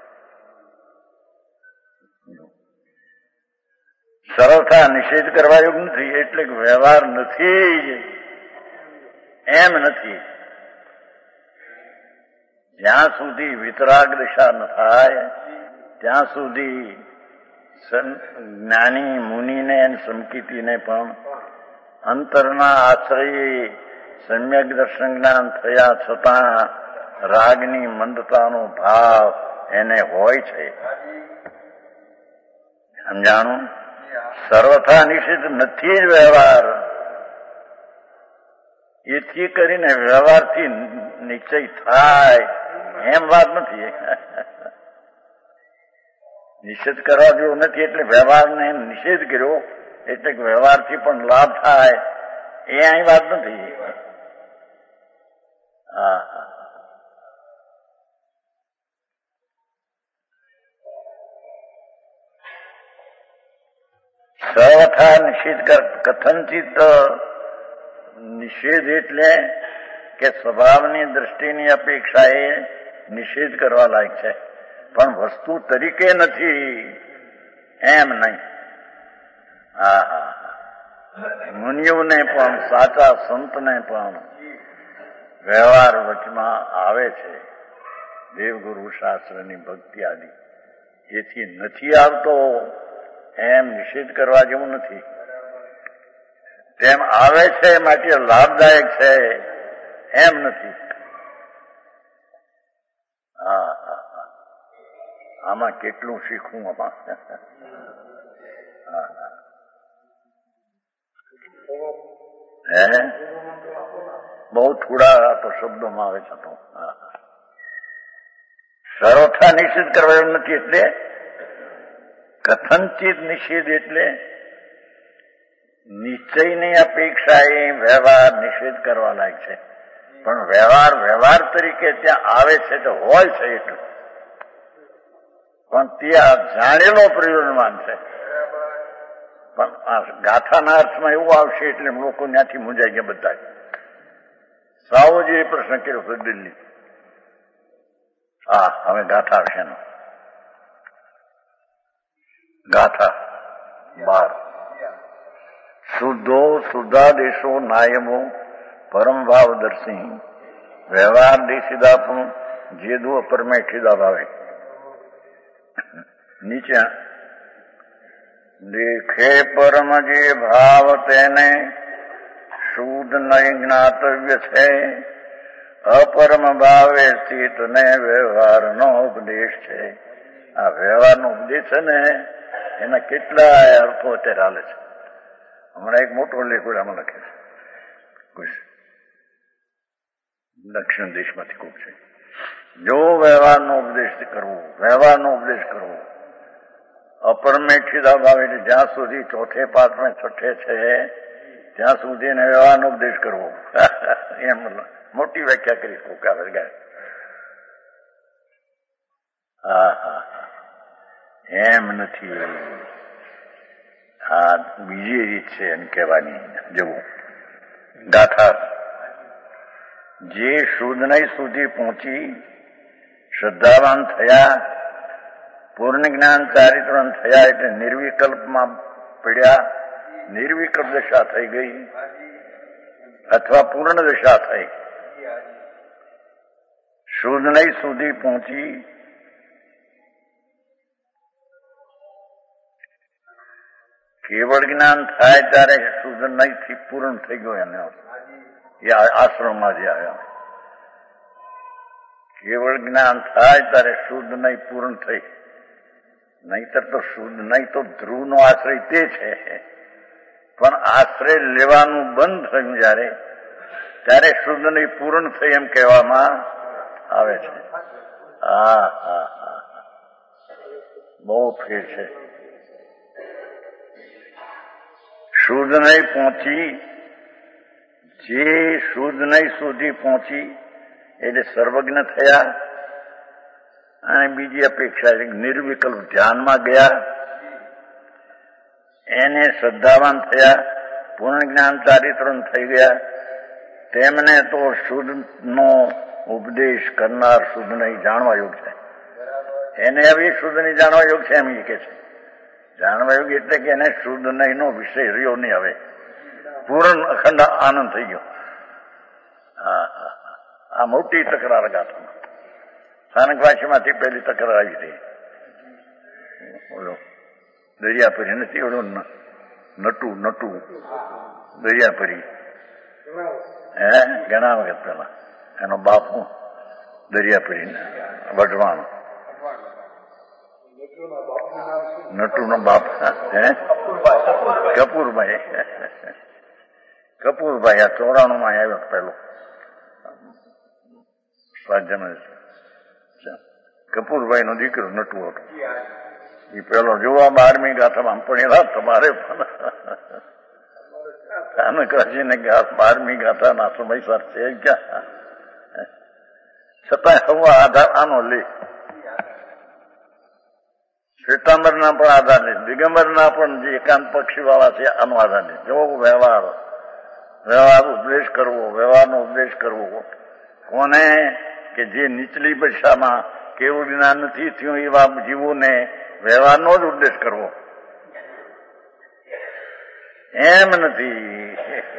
સરળતા નિષેધ કરવા યોગ નથી, એટલે કે વ્યવહાર નથી એમ નથી. જ્યાં સુધી વિતરાગ દશા ન થાય ત્યાં સુધી જ્ઞાની મુનિને સમકીતીને પણ અંતરના આશ્રયે સમ્યક દર્શન જ્ઞાન થયા છતાં રાગની મંદતાનો ભાવ એને હોય છે. સમજાણું? સર્વથા નિષેધ નથી જ વ્યવહાર. એથી કરીને વ્યવહારથી નિશ્ચય થાય એમ વાત નથી. નિષેધ કરવા જેવો નથી એટલે વ્યવહારને નિષેધ કર્યો એટલે કે વ્યવહારથી પણ લાભ થાય એ અહીં વાત નથી. હા સર્વથા નિષેધ કથનચિત નિષેધ એટલે કે સ્વભાવની દ્રષ્ટિની અપેક્ષાએ નિષેધ કરવા લાયક છે, પણ વસ્તુ તરીકે નથી એમ નહીં. હા હા મુનિઓને પણ સાચા સંતને પણ વ્યવહાર વચમાં આવે છે, દેવગુરુ શાસ્ત્રની ભક્તિ આદિ. એથી નથી આવતો એમ નિષેધ કરવા જેવું નથી. તેમ આવે છે માટે લાભદાયક છે એમ નથી. હા હા હા આમાં કેટલું શીખવું આમાં. હા હા હે બહુ થોડા તો શબ્દોમાં આવે છે. તો સર્વથા નિષેધ કરવા એવું નથી એટલે કથનચિત નિષેધ એટલે નિશ્ચયની અપેક્ષાએ વ્યવહાર નિષેધ કરવા લાયક છે, પણ વ્યવહાર વ્યવહાર તરીકે ત્યાં આવે છે તો હોય છે એટલું, પણ ત્યાં જાણેલો પ્રયોજનમાન છે. પણ આ ગાથાના અર્થમાં એવું આવશે એટલે લોકો ત્યાંથી મૂંઝાઈ ગયા બધા. સાવજી પ્રશ્ન કર્યો હતો દિલ્હી. હા હવે ગાથા આવશે એનો. ગાથા બાર શુદ્ધો શુદ્ધાદેશો નાયમો પરમ ભાવદર્શી વ્યવહાર દેશીદા પણ જેદુ અપરમેઠીદા ભાવે. નીચે દેખે પરમ જે ભાવ તેને શુદ્ધ નહીં જ્ઞાતવ્ય છે, અપરમ ભાવે સ્થિત ને વ્યવહારનો ઉપદેશ છે. આ વ્યવહારનો ઉપદેશ છે ને એના કેટલાય અર્થો અત્યારે હાલે છે. હમણાં એક મોટો લેખોડામાં લખે છે, દક્ષિણ દેશમાંથી ખૂબ છે. જો વ્યવહારનો ઉપદેશ કરવો, વ્યવહારનો ઉપદેશ કરવો અપરમેઠીદા ભાવે એટલે જ્યાં સુધી ચોથે પાંચમે છઠ્ઠે છે ત્યાં સુધી એને વ્યવહારનો ઉપદેશ કરવો એમ મોટી વ્યાખ્યા કરી કોકા વર્ગાય. હા હા એમ નથી. આ બીજી રીત છે એમ કહેવાની. જવું ગાથા જે શુદ્ધ નહીં સુધી પહોંચી શ્રદ્ધાવાન થયા, પૂર્ણ જ્ઞાન ચારિત્રવાન થયા એટલે નિર્વિકલ્પમાં પડ્યા, નિર્વિકલ્પ દશા થઈ ગઈ અથવા પૂર્ણ દશા થઈ. શુદ્ધ નહીં સુધી પહોંચી કેવળ જ્ઞાન થાય ત્યારે શુદ્ધ નહીં થી પૂર્ણ થઈ ગયો એને. એ આશ્રમમાં જે આવ્યા કેવળ જ્ઞાન થાય ત્યારે શુદ્ધ નહીં પૂર્ણ થઈ. નહીતર તો શુદ્ધ નહીં તો ધ્રુવનો આશ્રય તે છે, પણ આશ્રય લેવાનું બંધ થયું જયારે ત્યારે શુદ્ધ નહીં પૂર્ણ થઈ એમ કહેવામાં આવે છે. હા હા હા બહુ ફેર છે. શુદ્ધ નહીં પહોંચી, જે શુદ્ધ નહીં સુધી પહોંચી એટલે સર્વજ્ઞ થયા, અને બીજી અપેક્ષા નિર્વિકલ્પ ધ્યાનમાં ગયા, એને શ્રદ્ધાવાન થયા, પૂર્ણ જ્ઞાન ચારિત્ર થઈ ગયા. તેમને તો શુદ્ધનો ઉપદેશ કરનાર શુદ્ધ નહીં જાણવા યોગ છે. એને હવે શુદ્ધ નહીં જાણવા યોગ છે એમ એ કે છે. જાણવા યોગ એટલે કે એને શુદ્ધ નહીં નો વિષય રહ્યો નહીં, હવે પૂર્ણ અખંડ આનંદ થઈ ગયો. હા હા આ મોટી તકરાર ગાથામાં સ્થાનક ભાષામાંથી પહેલી તકરાર આવી હતી. બોલો દરિયાપરી નથી, ઓલો નટુ નટુ દરિયાપરી હે ઘણા વખત પેલા એનો બાપ હું દરિયાપરી વઢવાણ નટુ નો બાપ હે કપૂરભાઈ કપૂરભાઈ આ ચોરાણું માં આવ્યો પેલો કપૂરભાઈ નો દીકરો નટુ હતો. એ પેલો જોવા બારમી ગાથામાં ભણેલા તમારે પણ સ્થાનકરાજીને બારમી ગાથાના સમયસર છે ક્યાં, છતાં હવા આધાર આનો લે. શ્વેતાંબરના પણ આધાર લે, દિગંબરના પણ જે એકાંત પક્ષી વાળા છે આનો આધાર લે. જો વ્યવહાર વ્યવહાર ઉપદેશ કરવો, વ્યવહારનો ઉપદેશ કરવો કોને કે જે નીચલી ભાષામાં કેવું જ્ઞાન નથી થયું એવા જીવોને વ્યવહારનો જ ઉપદેશ કરવો એમ નથી.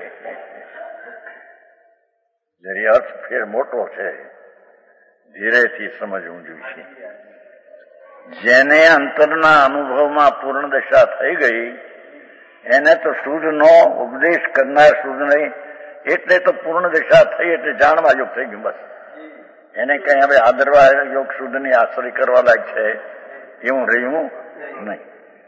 જરી અર્થ ફેર મોટો છે, ધીરેથી સમજવું જોઈએ. જેને અંતરના અનુભવમાં પૂર્ણ દશા થઈ ગઈ એને તો શુદ્ધનો ઉપદેશ કરનાર શુદ્ધ નહીં, એટલે તો પૂર્ણ દશા થઈ એટલે જાણવા યોગ થઈ ગયું. બસ એને કઈ હવે આદરવા યોગ શુદ્ધની આશ્રય કરવા લાયક છે એવું રહ્યું નહીં.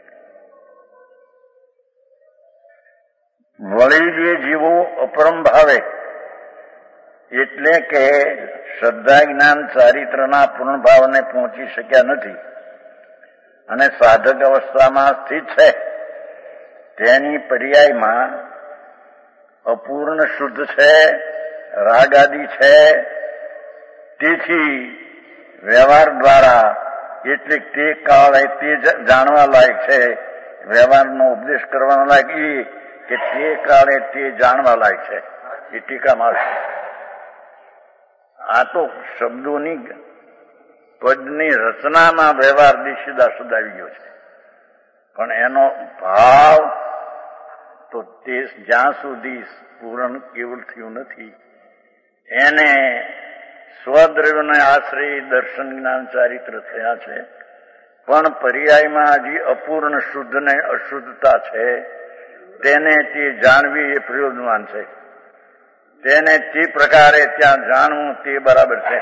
વળી જે જીવો અપરમ ભાવે એટલે કે શ્રદ્ધા જ્ઞાન ચારિત્રના પૂર્ણ ભાવને પહોંચી શક્યા નથી અને સાધક અવસ્થામાં સ્થિત છે, તેની પર્યાયમાં અપૂર્ણ શુદ્ધ છે, રાગાદી છે. તેથી વ્યવહાર દ્વારા એટલે તે કાળે તે જાણવા લાયક છે, વ્યવહારનો ઉપદેશ કરવાનો લાયક એ કે તે કાળે તે જાણવા લાયક છે. એ ટીકામાં આવશે. આ તો શબ્દોની પદની રચનામાં વ્યવહાર દિશીદા સુધાવી ગયો છે, પણ એનો ભાવ તો તે જ્યાં સુધી પૂર્ણ કેવળ થયું નથી એને સ્વદ્રવ્યને આશ્રય દર્શન જ્ઞાન ચારિત્ર થયા છે, પણ પર્યાયમાં હજી અપૂર્ણ શુદ્ધ ને અશુદ્ધતા છે, તેને તે જાણવી એ પ્રયોજનવાન છે. તેને તે પ્રકારે ત્યાં જાણવું તે બરાબર છે.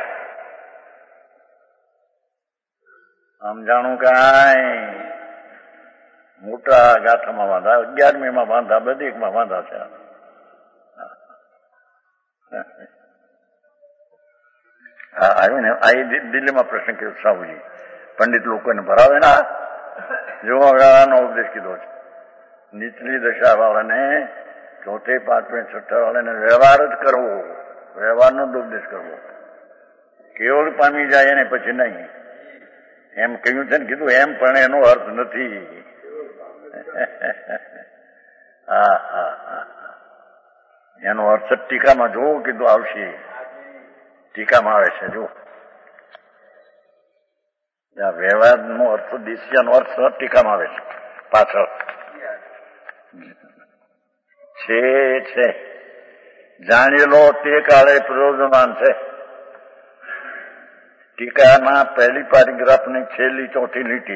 આમ જાણવું કાંઈ મોટા ગાથામાં વાંધા, અગિયારમી માં વાંધા, બધીકમાં વાંધા છે. હા આવ્યું ને આ દિલ્હીમાં પ્રશ્ન કર્યો સાહુજી, પંડિત લોકોને ભરાવે ના જોવા વ્યવહારનો ઉપદેશ કીધો છે. નીચલી દશા વાળાને ચોથે પાંચમે છઠ્ઠા વાળાને વ્યવહાર જ કરવો, વ્યવહારનો જ ઉપદેશ કરવો. કેવળ પામી જાય એને પછી નહીં એમ કહ્યું છે ને, કીધું એમ પણ એનો અર્થ નથી. હા હા હા એનો અર્થ ટીકામાં જોવો કીધું આવશે, ટીકામાં આવે છે. જો વ્યવહારનો અર્થ દિશ્યાનો અર્થ ટીકામાં આવે છે પાછળ છે છે જાણેલો તે કાળે પ્રયોજનવાન છે. ટીકાના પહેલી પેરેગ્રાફની છેલ્લી ચોથી લીટી,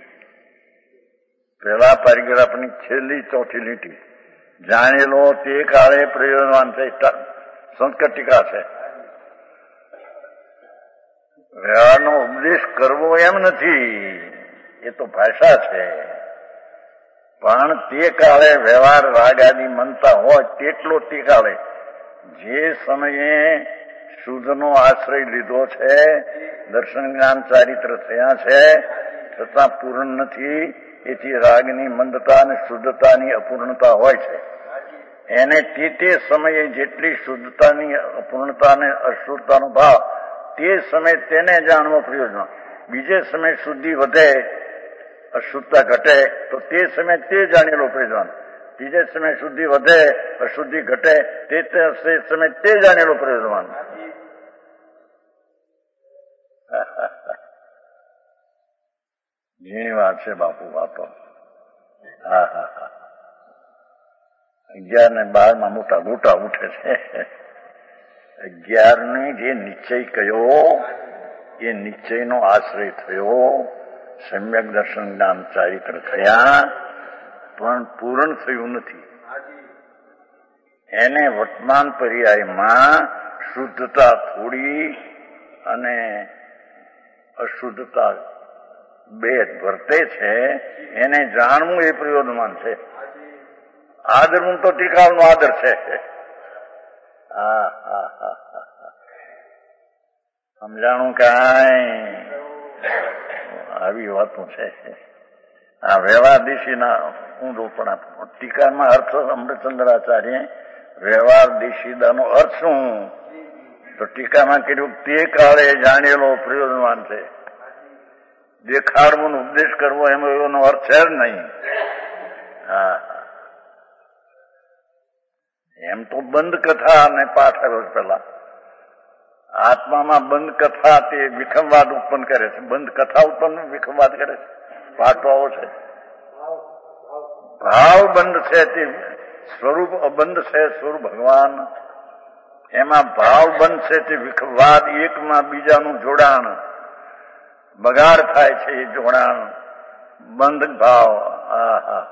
પહેલા પેરેગ્રાફની છેલ્લી ચોથી લીટી જાણેલો તે કાળે પ્રયોજનવાન છે. સંસ્કૃત ટીકા છે. વ્યવહારનો ઉપદેશ કરવો એમ નથી, એ તો ભાષા છે, પણ તે કાળે વ્યવહાર રાગ આદિ મનતા હોય તેટલો તે કાળે જે સમયે શુદ્ધનો આશ્રય લીધો છે, દર્શન જ્ઞાન ચારિત્ર થયા છે, છતાં પૂર્ણ નથી એથી રાગની મંદતા અને શુદ્ધતાની અપૂર્ણતા હોય છે. એને તે તે સમયે જેટલી શુદ્ધતાની અપૂર્ણતા અને અશુદ્ધતાનો ભાવ તે સમયે તેને જાણવો પ્રયોજન. બીજે સમયે શુદ્ધિ વધે અશુદ્ધતા ઘટે તો તે સમયે તે જાણેલો પ્રયોજન. બીજે સમયે શુદ્ધિ વધે અશુદ્ધિ ઘટે તે સમયે તે જાણેલો પ્રયોજન. જેની વાત છે બાપુ વાતો. હા હા હા અગિયાર ને બાર માં મોટા ગોટા ઉઠે છે. અગિયાર ને જે નિશ્ચય કયો એ નિશ્ચયનો આશ્રય થયો. સમ્યક દર્શન જ્ઞાન ચારિત્ર થયા પણ પૂર્ણ થયું નથી. એને વર્તમાન પર્યાયમાં શુદ્ધતા થોડી અને અશુદ્ધતા બે વર્તે છે. એને જાણવું એ પ્રયોજમાન છે. આદરવું તો ટીકાળનો આદર છે. હા હા હા હા સમજાણું કાંઈ આવી વાતો છે. આ વ્યવહાર દિશીના ઊંડો પણ આપો. ટીકામાં અર્થ અમૃતચંદ્રાચાર્ય વ્યવહાર દિશીદાનો અર્થ શું તો ટીકામાં કીધું તે કાળે જાણેલો પ્રયોજનવાન છે. દેખાડવાનો ઉપદેશ કરવો એનો અર્થ છે જ નહીં. હા એમ તો બંધ કથા અને પાઠ આવ્યો પેલા. આત્મામાં બંધ કથા તે વિખમવાદ ઉત્પન્ન કરે છે. બંધ કથા ઉત્પન્ન વિખમવાદ કરે છે. પાઠ તો આવો છે. ભાવ બંધ છે તે સ્વરૂપ અબંધ છે. સ્વરૂપ ભગવાન એમાં ભાવ બંધ છે તે વિખમવાદ. એકમાં બીજાનું જોડાણ બગાડ થાય છે. એ જોડાણ બંધ ભાવ. હા હા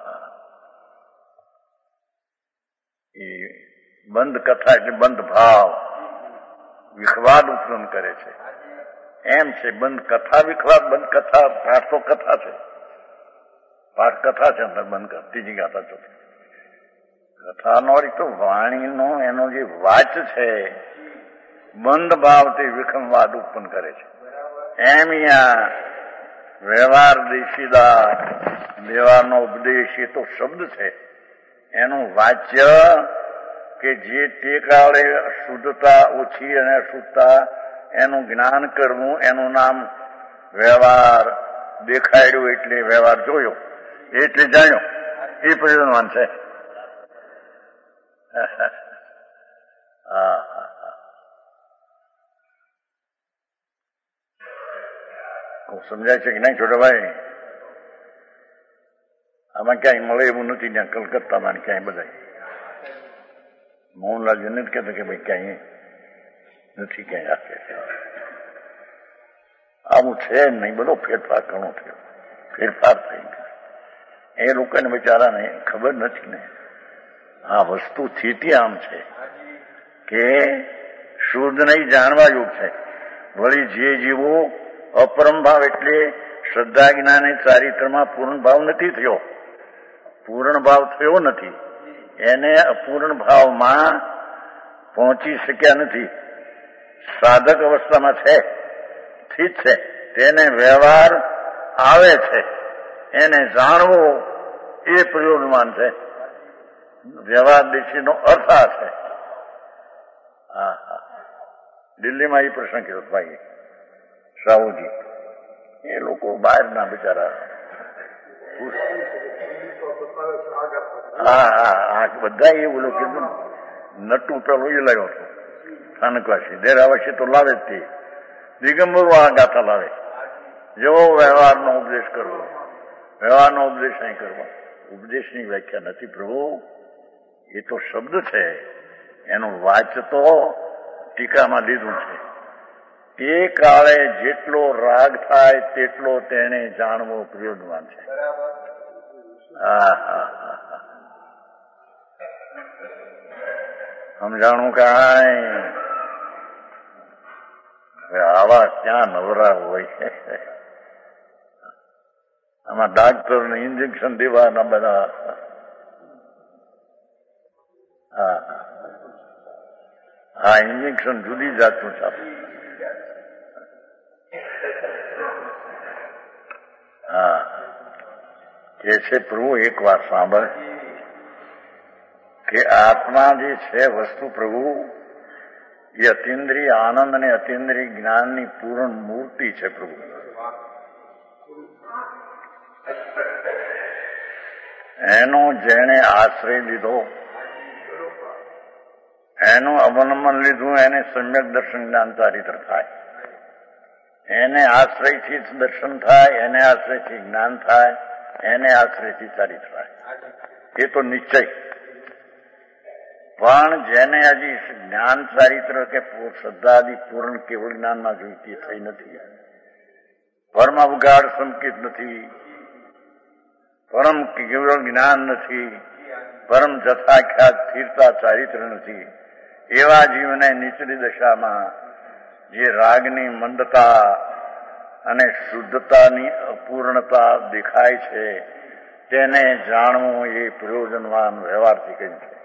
એ બંધ કથા એટલે બંધ ભાવ વિખવાદ ઉત્પન્ન કરે છે. એમ છે બંધ કથા વિખવાદ. બંધ કથા પાઠ તો કથા છે. પાઠ કથા છે. અંદર બંધ કથા ત્રીજી ગાથા ચોથી કથાનો તો વાણીનો એનો જે વાચ છે બંધ ભાવ તે વિખમવાદ ઉત્પન્ન કરે છે. એમ અહીંયા વ્યવહાર દેશીદા વ્યવહારનો ઉપદેશ એ તો શબ્દ છે. એનું વાચ્ય કે જે તે કાળે શુદ્ધતા ઓછી અને અશુદ્ધતા એનું જ્ઞાન કરવું એનું નામ વ્યવહાર. દેખાડ્યું એટલે વ્યવહાર જોયો એટલે જાણ્યો એ પ્રયોજનવાન છે. હા સમજાય છે કે નહીં છોટાભાઈ? આમાં ક્યાંય મળે એવું નથી. ત્યાં કલકત્તામાં ક્યાંય બધા મોહનલાલ જ નથી કહેતા કે ભાઈ ક્યાંય નથી ક્યાંય આપે. આવું છે નહીં. બધો ફેરફાર ઘણો થયો. ફેરફાર થઈ ગયો. એ લોકોને બિચારાને ખબર નથી ને. આ વસ્તુ સ્થિતિ આમ છે કે શુદ્ધ નહીં જાણવા યોગ છે. વળી જે જીવો અપરમ ભાવ એટલે શ્રદ્ધા જ્ઞાન ચારિત્રમાં પૂર્ણ ભાવ નથી થયો. પૂર્ણ ભાવ થયો નથી. એને અપૂર્ણ ભાવમાં પહોંચી શક્યા નથી. સાધક અવસ્થામાં છે, સ્થિત છે. તેને વ્યવહાર આવે છે. એને જાણવો એ પ્રયોજનવાન છે. વ્યવહાર દેશીનો અર્થ આ છે. હા હા દિલ્હીમાં એ પ્રશ્ન કર્યો ભાઈ સાહુજી. એ લોકો બહારના બિચારા હા હા હા બધા એવું લોકો કીધું. નટું પેલું એ લાવ્યો હતો સ્થાનકવાસી. દેરાવાસી તો લાવે જ તે. દિગંબરો આ ગાથા લાવે. જેવો વ્યવહારનો ઉપદેશ કરવો. વ્યવહારનો ઉપદેશ નહીં કરવો. ઉપદેશની વ્યાખ્યા નથી પ્રભુ. એ તો શબ્દ છે. એનું વાંચતો ટીકામાં લીધું છે. તે કાળે જેટલો રાગ થાય તેટલો તેને જાણવો પ્રયોજનવાન છે. હા હા હા સમજાણું કાંઈ? આવા ક્યાં નવરા હોય. આમાં ડાક્ટરને ઇન્જેક્શન દેવાના બધા. હા હા ઇન્જેક્શન જુદી જાતનું છે. હા કે છે પ્રભુ એક વાર સાંભળ કે આત્મા જે છે વસ્તુ પ્રભુ એ અતિન્દ્રિય આનંદ અને અતિન્દ્રિય જ્ઞાનની પૂર્ણ મૂર્તિ છે પ્રભુ. એનો જેણે આશ્રય લીધો, એનું અવલંબન લીધું, એને સમ્યક દર્શન જ્ઞાન ચારિત્ર થાય. એને આશ્રયથી જ દર્શન થાય, એને આશ્રયથી જ્ઞાન થાય, એને આશ્રયથી ચારિત્ર થાય. એ તો નિશ્ચય. પણ જેને હજી જ્ઞાન ચારિત્ર કે શ્રદ્ધાદિ પૂર્ણ કેવળ જ્ઞાનમાં જોઈતી થઈ નથી, પરમ અવગાઢ સંકેત નથી, પરમ કેવળ જ્ઞાન નથી, પરમ જથાખ્યાત સ્થિરતા ચારિત્ર નથી, એવા જીવને નીચલી દશામાં જે રાગની મંદતા અને શુદ્ધતાની અપૂર્ણતા દેખાય છે તેને જાણવું એ પ્રયોજનવાન વ્યવહારથી કહ્યું છે.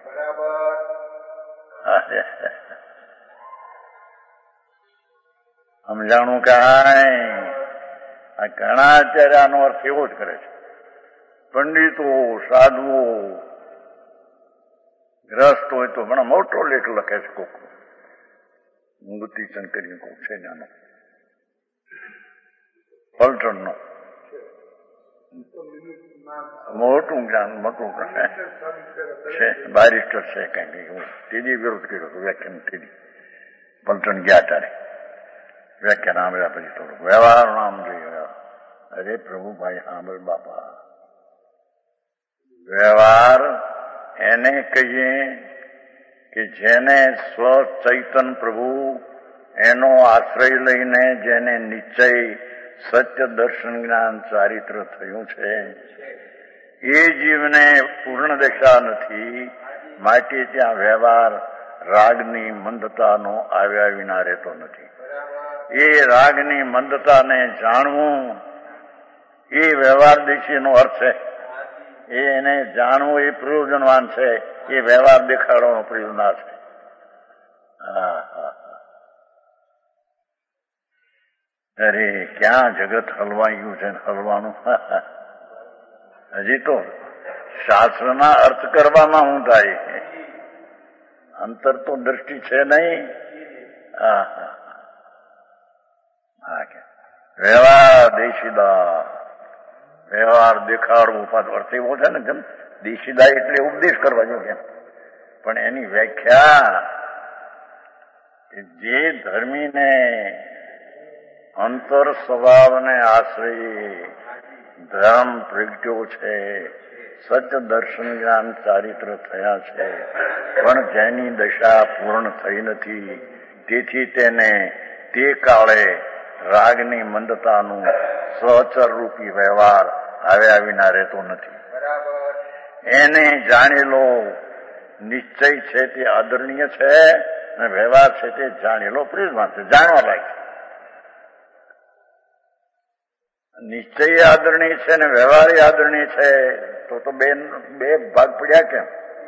સમજાણું કાંઈ આ ઘણા અત્યારે આનો અર્થ એવો જ કરે છે. પંડિતો, સાધુઓ, ગ્રસ્ત હોય તો ઘણા મોટો લેખ લખે છે. કોક મૂર્તિચંદ કરીને કોક છે નાનો પલટણનો મોટું જ્ઞાન મોટું છે, બારિસ્ટર છે. કઈ તેજી વિરોધ કર્યો હતો વ્યાખ્યાન. તેજી પલટણ ગયા ત્યારે વ્યાખ્યાન સાંભળ્યા પછી થોડુંક વ્યવહાર નામ જોઈએ. અરે પ્રભુભાઈ સાંભળ બાપા, વ્યવહાર એને કહીએ કે જેને સ્વ ચૈતન પ્રભુ એનો આશ્રય લઈને જેને નિશ્ચય સત્ય દર્શન જ્ઞાન ચારિત્ર થયું છે, એ જીવને પૂર્ણ દશા નથી. માટે ત્યાં વ્યવહાર રાગની મંદતાનો આવ્યા વિના રહેતો નથી. એ રાગની મંદતાને જાણવું એ વ્યવહાર દેશીનો અર્થ છે. એને જાણવું એ પ્રયોજનવાન છે. એ વ્યવહાર દેખાડવાનો પ્રયોજના છે. હા હા અરે ક્યાં જગત હલવાઈ ગયું છે હલવાનું. હજી તો શાસ્ત્રના અર્થ કરવામાં હું થાય, અંતર તો દ્રષ્ટિ છે નહીં. હા હા હા કે વ્યવહાર દેશીદા, વ્યવહાર દેખાડવું પાછો અર્થ એવો છે ને જેમ દેશીદા એટલે ઉપદેશ કરવા જો કેમ. પણ એની વ્યાખ્યા જે ધર્મીને અંતર સ્વભાવને આશ્રયે ધર્મ પ્રગટ્યો છે, સત્ય દર્શન જ્ઞાન ચારિત્ર થયા છે, પણ જેની દશા પૂર્ણ થઈ નથી, તેથી તેને તે કાળે રાગની મંદતાનું સહચર રૂપી વ્યવહાર આવ્યા વિના રહેતો નથી. એને જાણેલો નિશ્ચય છે તે આદરણીય છે અને વ્યવહાર છે તે જાણેલો પ્રિયમાન છે, જાણવા લાયક છે. નિશ્ચય આદરણીય છે ને વ્યવહાર આદરણીય છે તો તો બે બે ભાગ પડ્યા કેમ?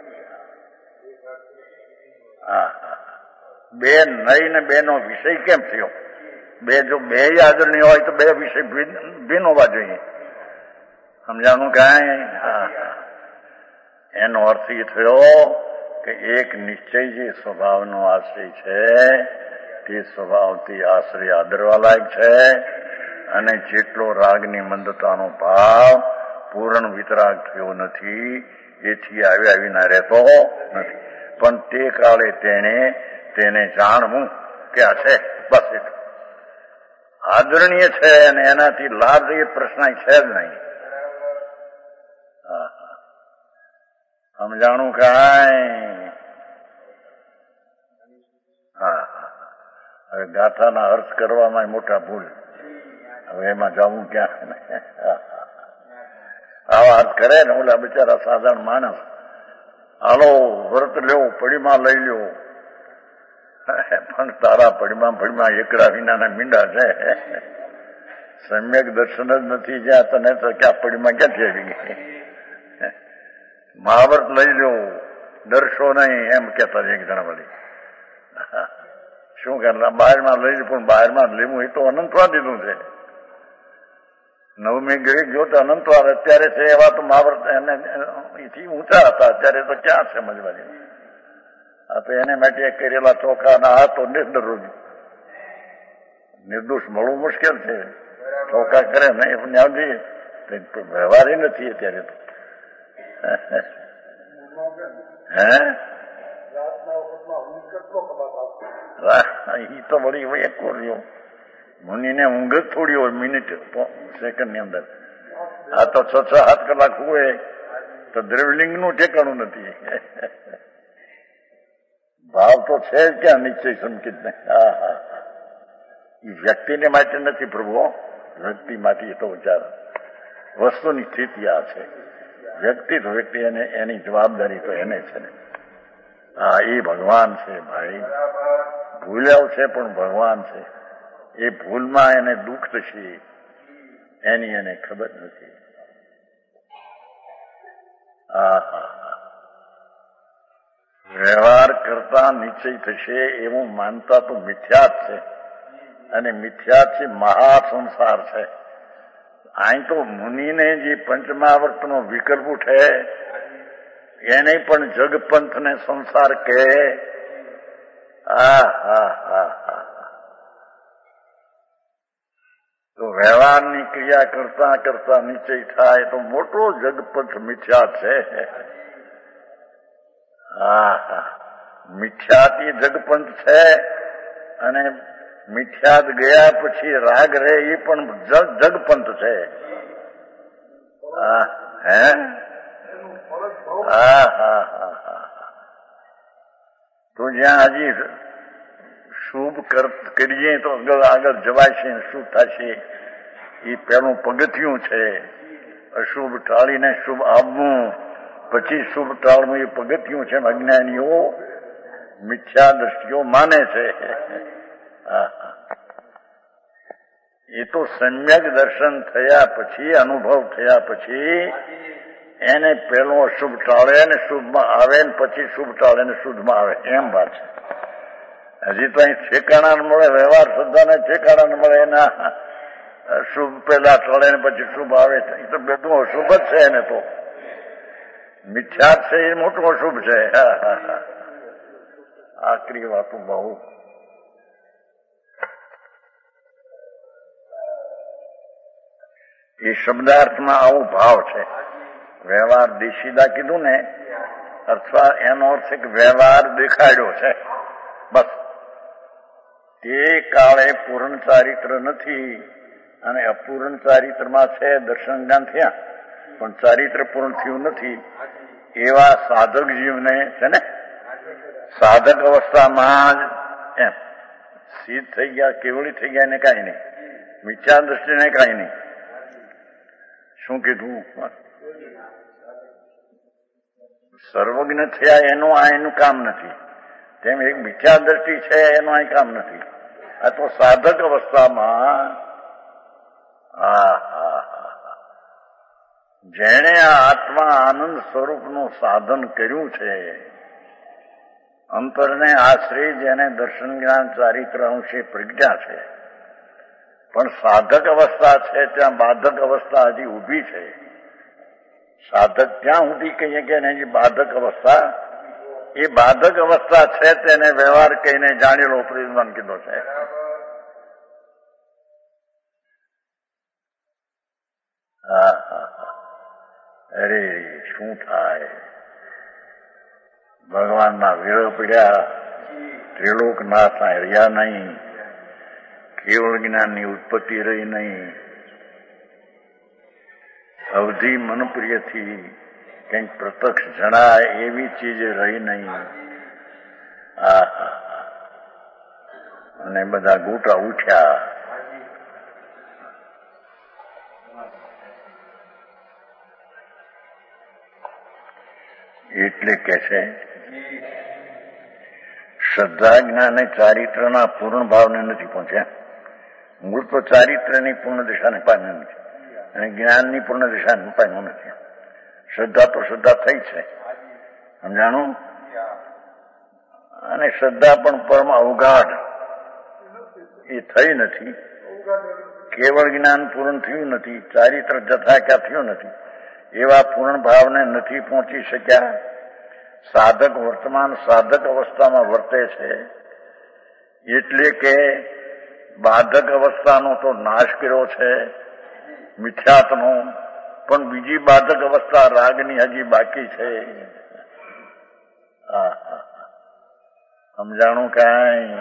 હા બે નહીં ને બે નો વિષય કેમ થયો? બે જો બે આદરણીય હોય તો બે વિષય ભિન્ન હોવા જોઈએ. સમજાણું કાંઈ? હા એનો અર્થ એ થયો કે એક નિશ્ચય જે સ્વભાવનો આશ્રય છે તે સ્વભાવથી આશ્રય આદરવા લાયક છે. અને જેટલો રાગની મંદતાનો ભાવ પૂર્ણ વિતરાગ થયો નથી એથી આવ્યા વિના રહેતો નથી. પણ તે કાળે તેને તેને જાણવું કે આ છે બસ એટલું આદરણીય છે અને એનાથી લાભ એ પ્રશ્ન છે જ નહીં. સમજાણું કાંઈ? હા હવે ગાથાના અર્થ કરવામાં મોટા ભૂલ. હવે એમાં જવું ક્યાં? આવા અર્થ કરે ને ઓલા બિચારા સાધારણ માણસ, હાલો વ્રત લ્યો, પડીમાં લઈ લ્યો, પણ તારા પડીમાં પડીમાં એકડા વિનાના મીંડા છે. સમ્યક દર્શન જ નથી જ્યાં તને તો ક્યાં પડીમાં ક્યાંથી આવી ગઈ? મહાવ્રત લઈ લ્યો, ડરશો નહીં એમ કેતા એક જણા વળી. શું કરે બહારમાં લઈ લ્યો, પણ બહારમાં લેવું એ તો અનંતવા દીધું છે. નવમી ગ્રહ જો તો અનંતવાર અત્યારે છે એવા તો મહાભારત એને એથી ઊંચા હતા, અત્યારે તો ક્યાં છે મજવાની. આ તો એને માટે કરેલા ચોખાના હાથો નિર્દોષ નિર્દોષ મળવું મુશ્કેલ છે. ચોખા કરે ને એ ન્યાજી વ્યવહાર નથી અત્યારે તો. હે ઈ તો વળી એક રહ્યો મુનિને ઊંઘ જ થોડી હોય મિનિટ સેકન્ડ ની અંદર. આ તો છ છ સાત કલાક હોય તો દ્રવલિંગ નું ઠેકાણું નથી. ભાવ તો છે જ ક્યાં નિશ્ચય સંકિત ને. હા હા એ વ્યક્તિને માટે નથી પ્રભુ, વ્યક્તિ માટે એ તો વિચાર વસ્તુની સ્થિતિ આ છે. વ્યક્તિ તો વ્યક્તિ એને એની જવાબદારી તો એને છે ને. હા એ ભગવાન છે ભાઈ, ભૂલ્યો છે પણ ભગવાન છે. એ ભૂલમાં એને દુઃખ થશે એની એને ખબર નથી. હા હા હા વ્યવહાર કરતા નિશ્ચય થશે એવું માનતા તો મિથ્યા જ છે, અને મિથ્યા છે મહાસંસાર છે. અહીં તો મુનિને જે પંચમાવર્તનો વિકલ્પ ઉઠે એને પણ જગપંથને સંસાર કહે. હા હા હા હા તો વ્યવહારની ક્રિયા કરતા કરતા નિશ્ચય થાય તો મોટો જગપંથ મિથ્યા છે. હા હા મિથ્યાથી જગપંથ છે, અને મિથ્યાત ગયા પછી રાગ રહે એ પણ જગપંથ છે. હા હે હા હા હા હા તો જ્યાં હજી શુભ કરીએ તો આગળ આગળ જવાય છે, શુભ થશે. એ પેલું પગથિયું છે. અશુભ ટાળીને શુભ આવવું, પછી શુભ ટાળવું એ પગથિયું છે. અજ્ઞાનીઓ મિથ્યા દ્રષ્ટિઓ માને છે. એ તો સમ્યક દર્શન થયા પછી, અનુભવ થયા પછી એને પેલો અશુભ ટાળે ને શુભમાં આવે ને પછી શુભ ટાળે ને શુદ્ધમાં આવે એમ વાત છે. હજી તો અહીં ઠેકાણા મળે, વ્યવહાર શ્રદ્ધાને ઠેકાણા મળે. એના શુભ પેલા ટાળે ને પછી શુભ આવે. એ તો બધું અશુભ જ છે. એને તો મિથ્યા છે એ મોટું અશુભ છે. હા હા હા આકરી વાતો બહુ. એ શબ્દાર્થમાં આવો ભાવ છે. વ્યવહાર દેશીદા કીધું ને, અથવા એનો અર્થ છે કે વ્યવહાર દેખાડ્યો છે બસ. તે કાળે પૂર્ણ ચારિત્ર નથી અને અપૂર્ણ ચારિત્રમાં છે. દર્શન જ્ઞાન થયા પણ ચારિત્ર પૂર્ણ થયું નથી. એવા સાધક જીવને છે ને સાધક અવસ્થામાં જ એમ સિદ્ધ થઈ ગયા, કેવળી થઈ ગયા એને કાંઈ નહીં, મિથ્યા દ્રષ્ટિને કાંઈ નહીં. શું કીધું? સર્વજ્ઞ થયા એનું આ એનું કામ નથી. તેમ એક મિથ્યા દ્રષ્ટિ છે એનું અહીં કામ નથી. આ તો સાધક અવસ્થામાં હા હા હા જેણે આ આત્મા આનંદ સ્વરૂપનું સાધન કર્યું છે, અંતરને આશ્રય જેને દર્શન જ્ઞાન ચારિત્ર અંશે પ્રજ્ઞા છે, પણ સાધક અવસ્થા છે ત્યાં બાધક અવસ્થા હજી ઊભી છે. સાધક ત્યાં સુધી કહીએ કે એની બાધક અવસ્થા, એ બાધક અવસ્થા છે તેને વ્યવહાર કહીને જાણેલો પ્રયોજન કીધો છે. હા હા હા અરે શું થાય, ભગવાનના વિરહ પડ્યા, ત્રિલોકનાથ રહ્યા નહીં, કેવળ જ્ઞાનની ઉત્પત્તિ રહી નહીં, અવધિ મનપ્રિયથી કંઈક પ્રત્યક્ષ જણાય એવી ચીજ રહી નહીં. આ અને બધા ગોટા ઉઠ્યા. એટલે કે છે શ્રદ્ધા જ્ઞાન ચારિત્રના પૂર્ણ ભાવને નથી પહોંચ્યા. મૂળ તો ચારિત્રની પૂર્ણ દિશાને પામ્યું નથી અને જ્ઞાનની પૂર્ણ દિશાને પામ્યું નથી. શ્રદ્ધા તો શ્રદ્ધા થઈ છે, સમજાણું? અને શ્રદ્ધા પણ પરમ અવગાઢ એ થઈ નથી. કેવળ જ્ઞાન પૂર્ણ થયું નથી, ચારિત્ર જથાખ્યા થયું નથી, એવા પૂર્ણ ભાવને નથી પહોંચી શક્યા. સાધક વર્તમાન સાધક અવસ્થામાં વર્તે છે, એટલે કે બાધક અવસ્થાનો તો નાશ કર્યો છે મિથ્યાત્વનો, પણ બીજી બાધક અવસ્થા રાગની હજી બાકી છે. સમજાણું કાંઈ?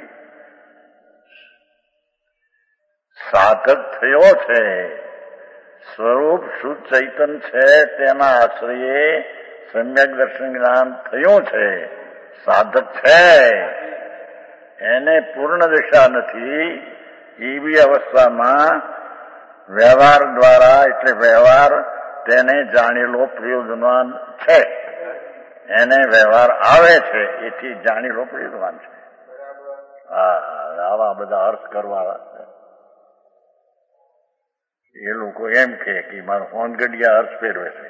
સાધક થયો છે, સ્વરૂપ શુદ્ધ ચૈતન છે, તેના આશ્રયે સમ્યક દર્શન જ્ઞાન થયું છે, સાધક છે. એને પૂર્ણ દિશા નથી, એવી અવસ્થામાં વ્યવહાર દ્વારા, એટલે વ્યવહાર તેને જાણેલો પ્રયોજનવાન છે, એને વ્યવહાર આવે છે, એથી જાણેલો પ્રયોજનવાન છે. હા, આવા બધા અર્થ કરવા એ લોકો એમ કે મારો ફોન ગઢિયા અર્થ ફેરવે છે.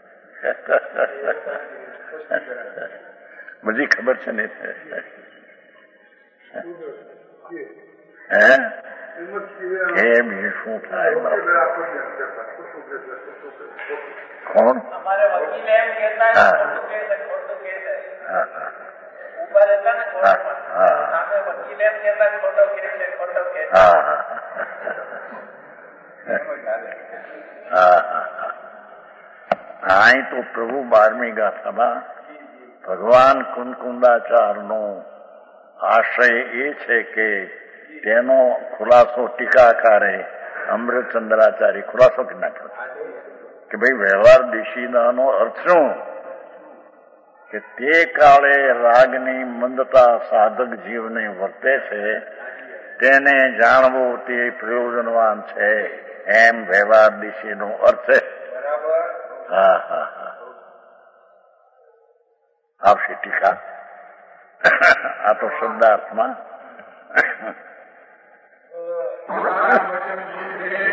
બધી ખબર છે ને. હે કેમ એ શું થાય? કોણ? હા અહીં તો પ્રભુ બારમી ગાથામાં ભગવાન કુંદકુંદાચારનો આશય એ છે કે તેનો ખુલાસો ટીકાકારે અમૃતચંદ્રાચાર્ય ખુલાસો કરી નાખ્યો કે ભાઈ વ્યવહાર દિશીનો અર્થ શું? કે તે કાળે રાગની મંદતા સાધક જીવને વર્તે છે, તેને જાણવું તે પ્રયોજનવાન છે, એમ વ્યવહાર દિશીનો અર્થ છે. હા હા હા આવશે ટીકા. આ તો શબ્દાર્થમાં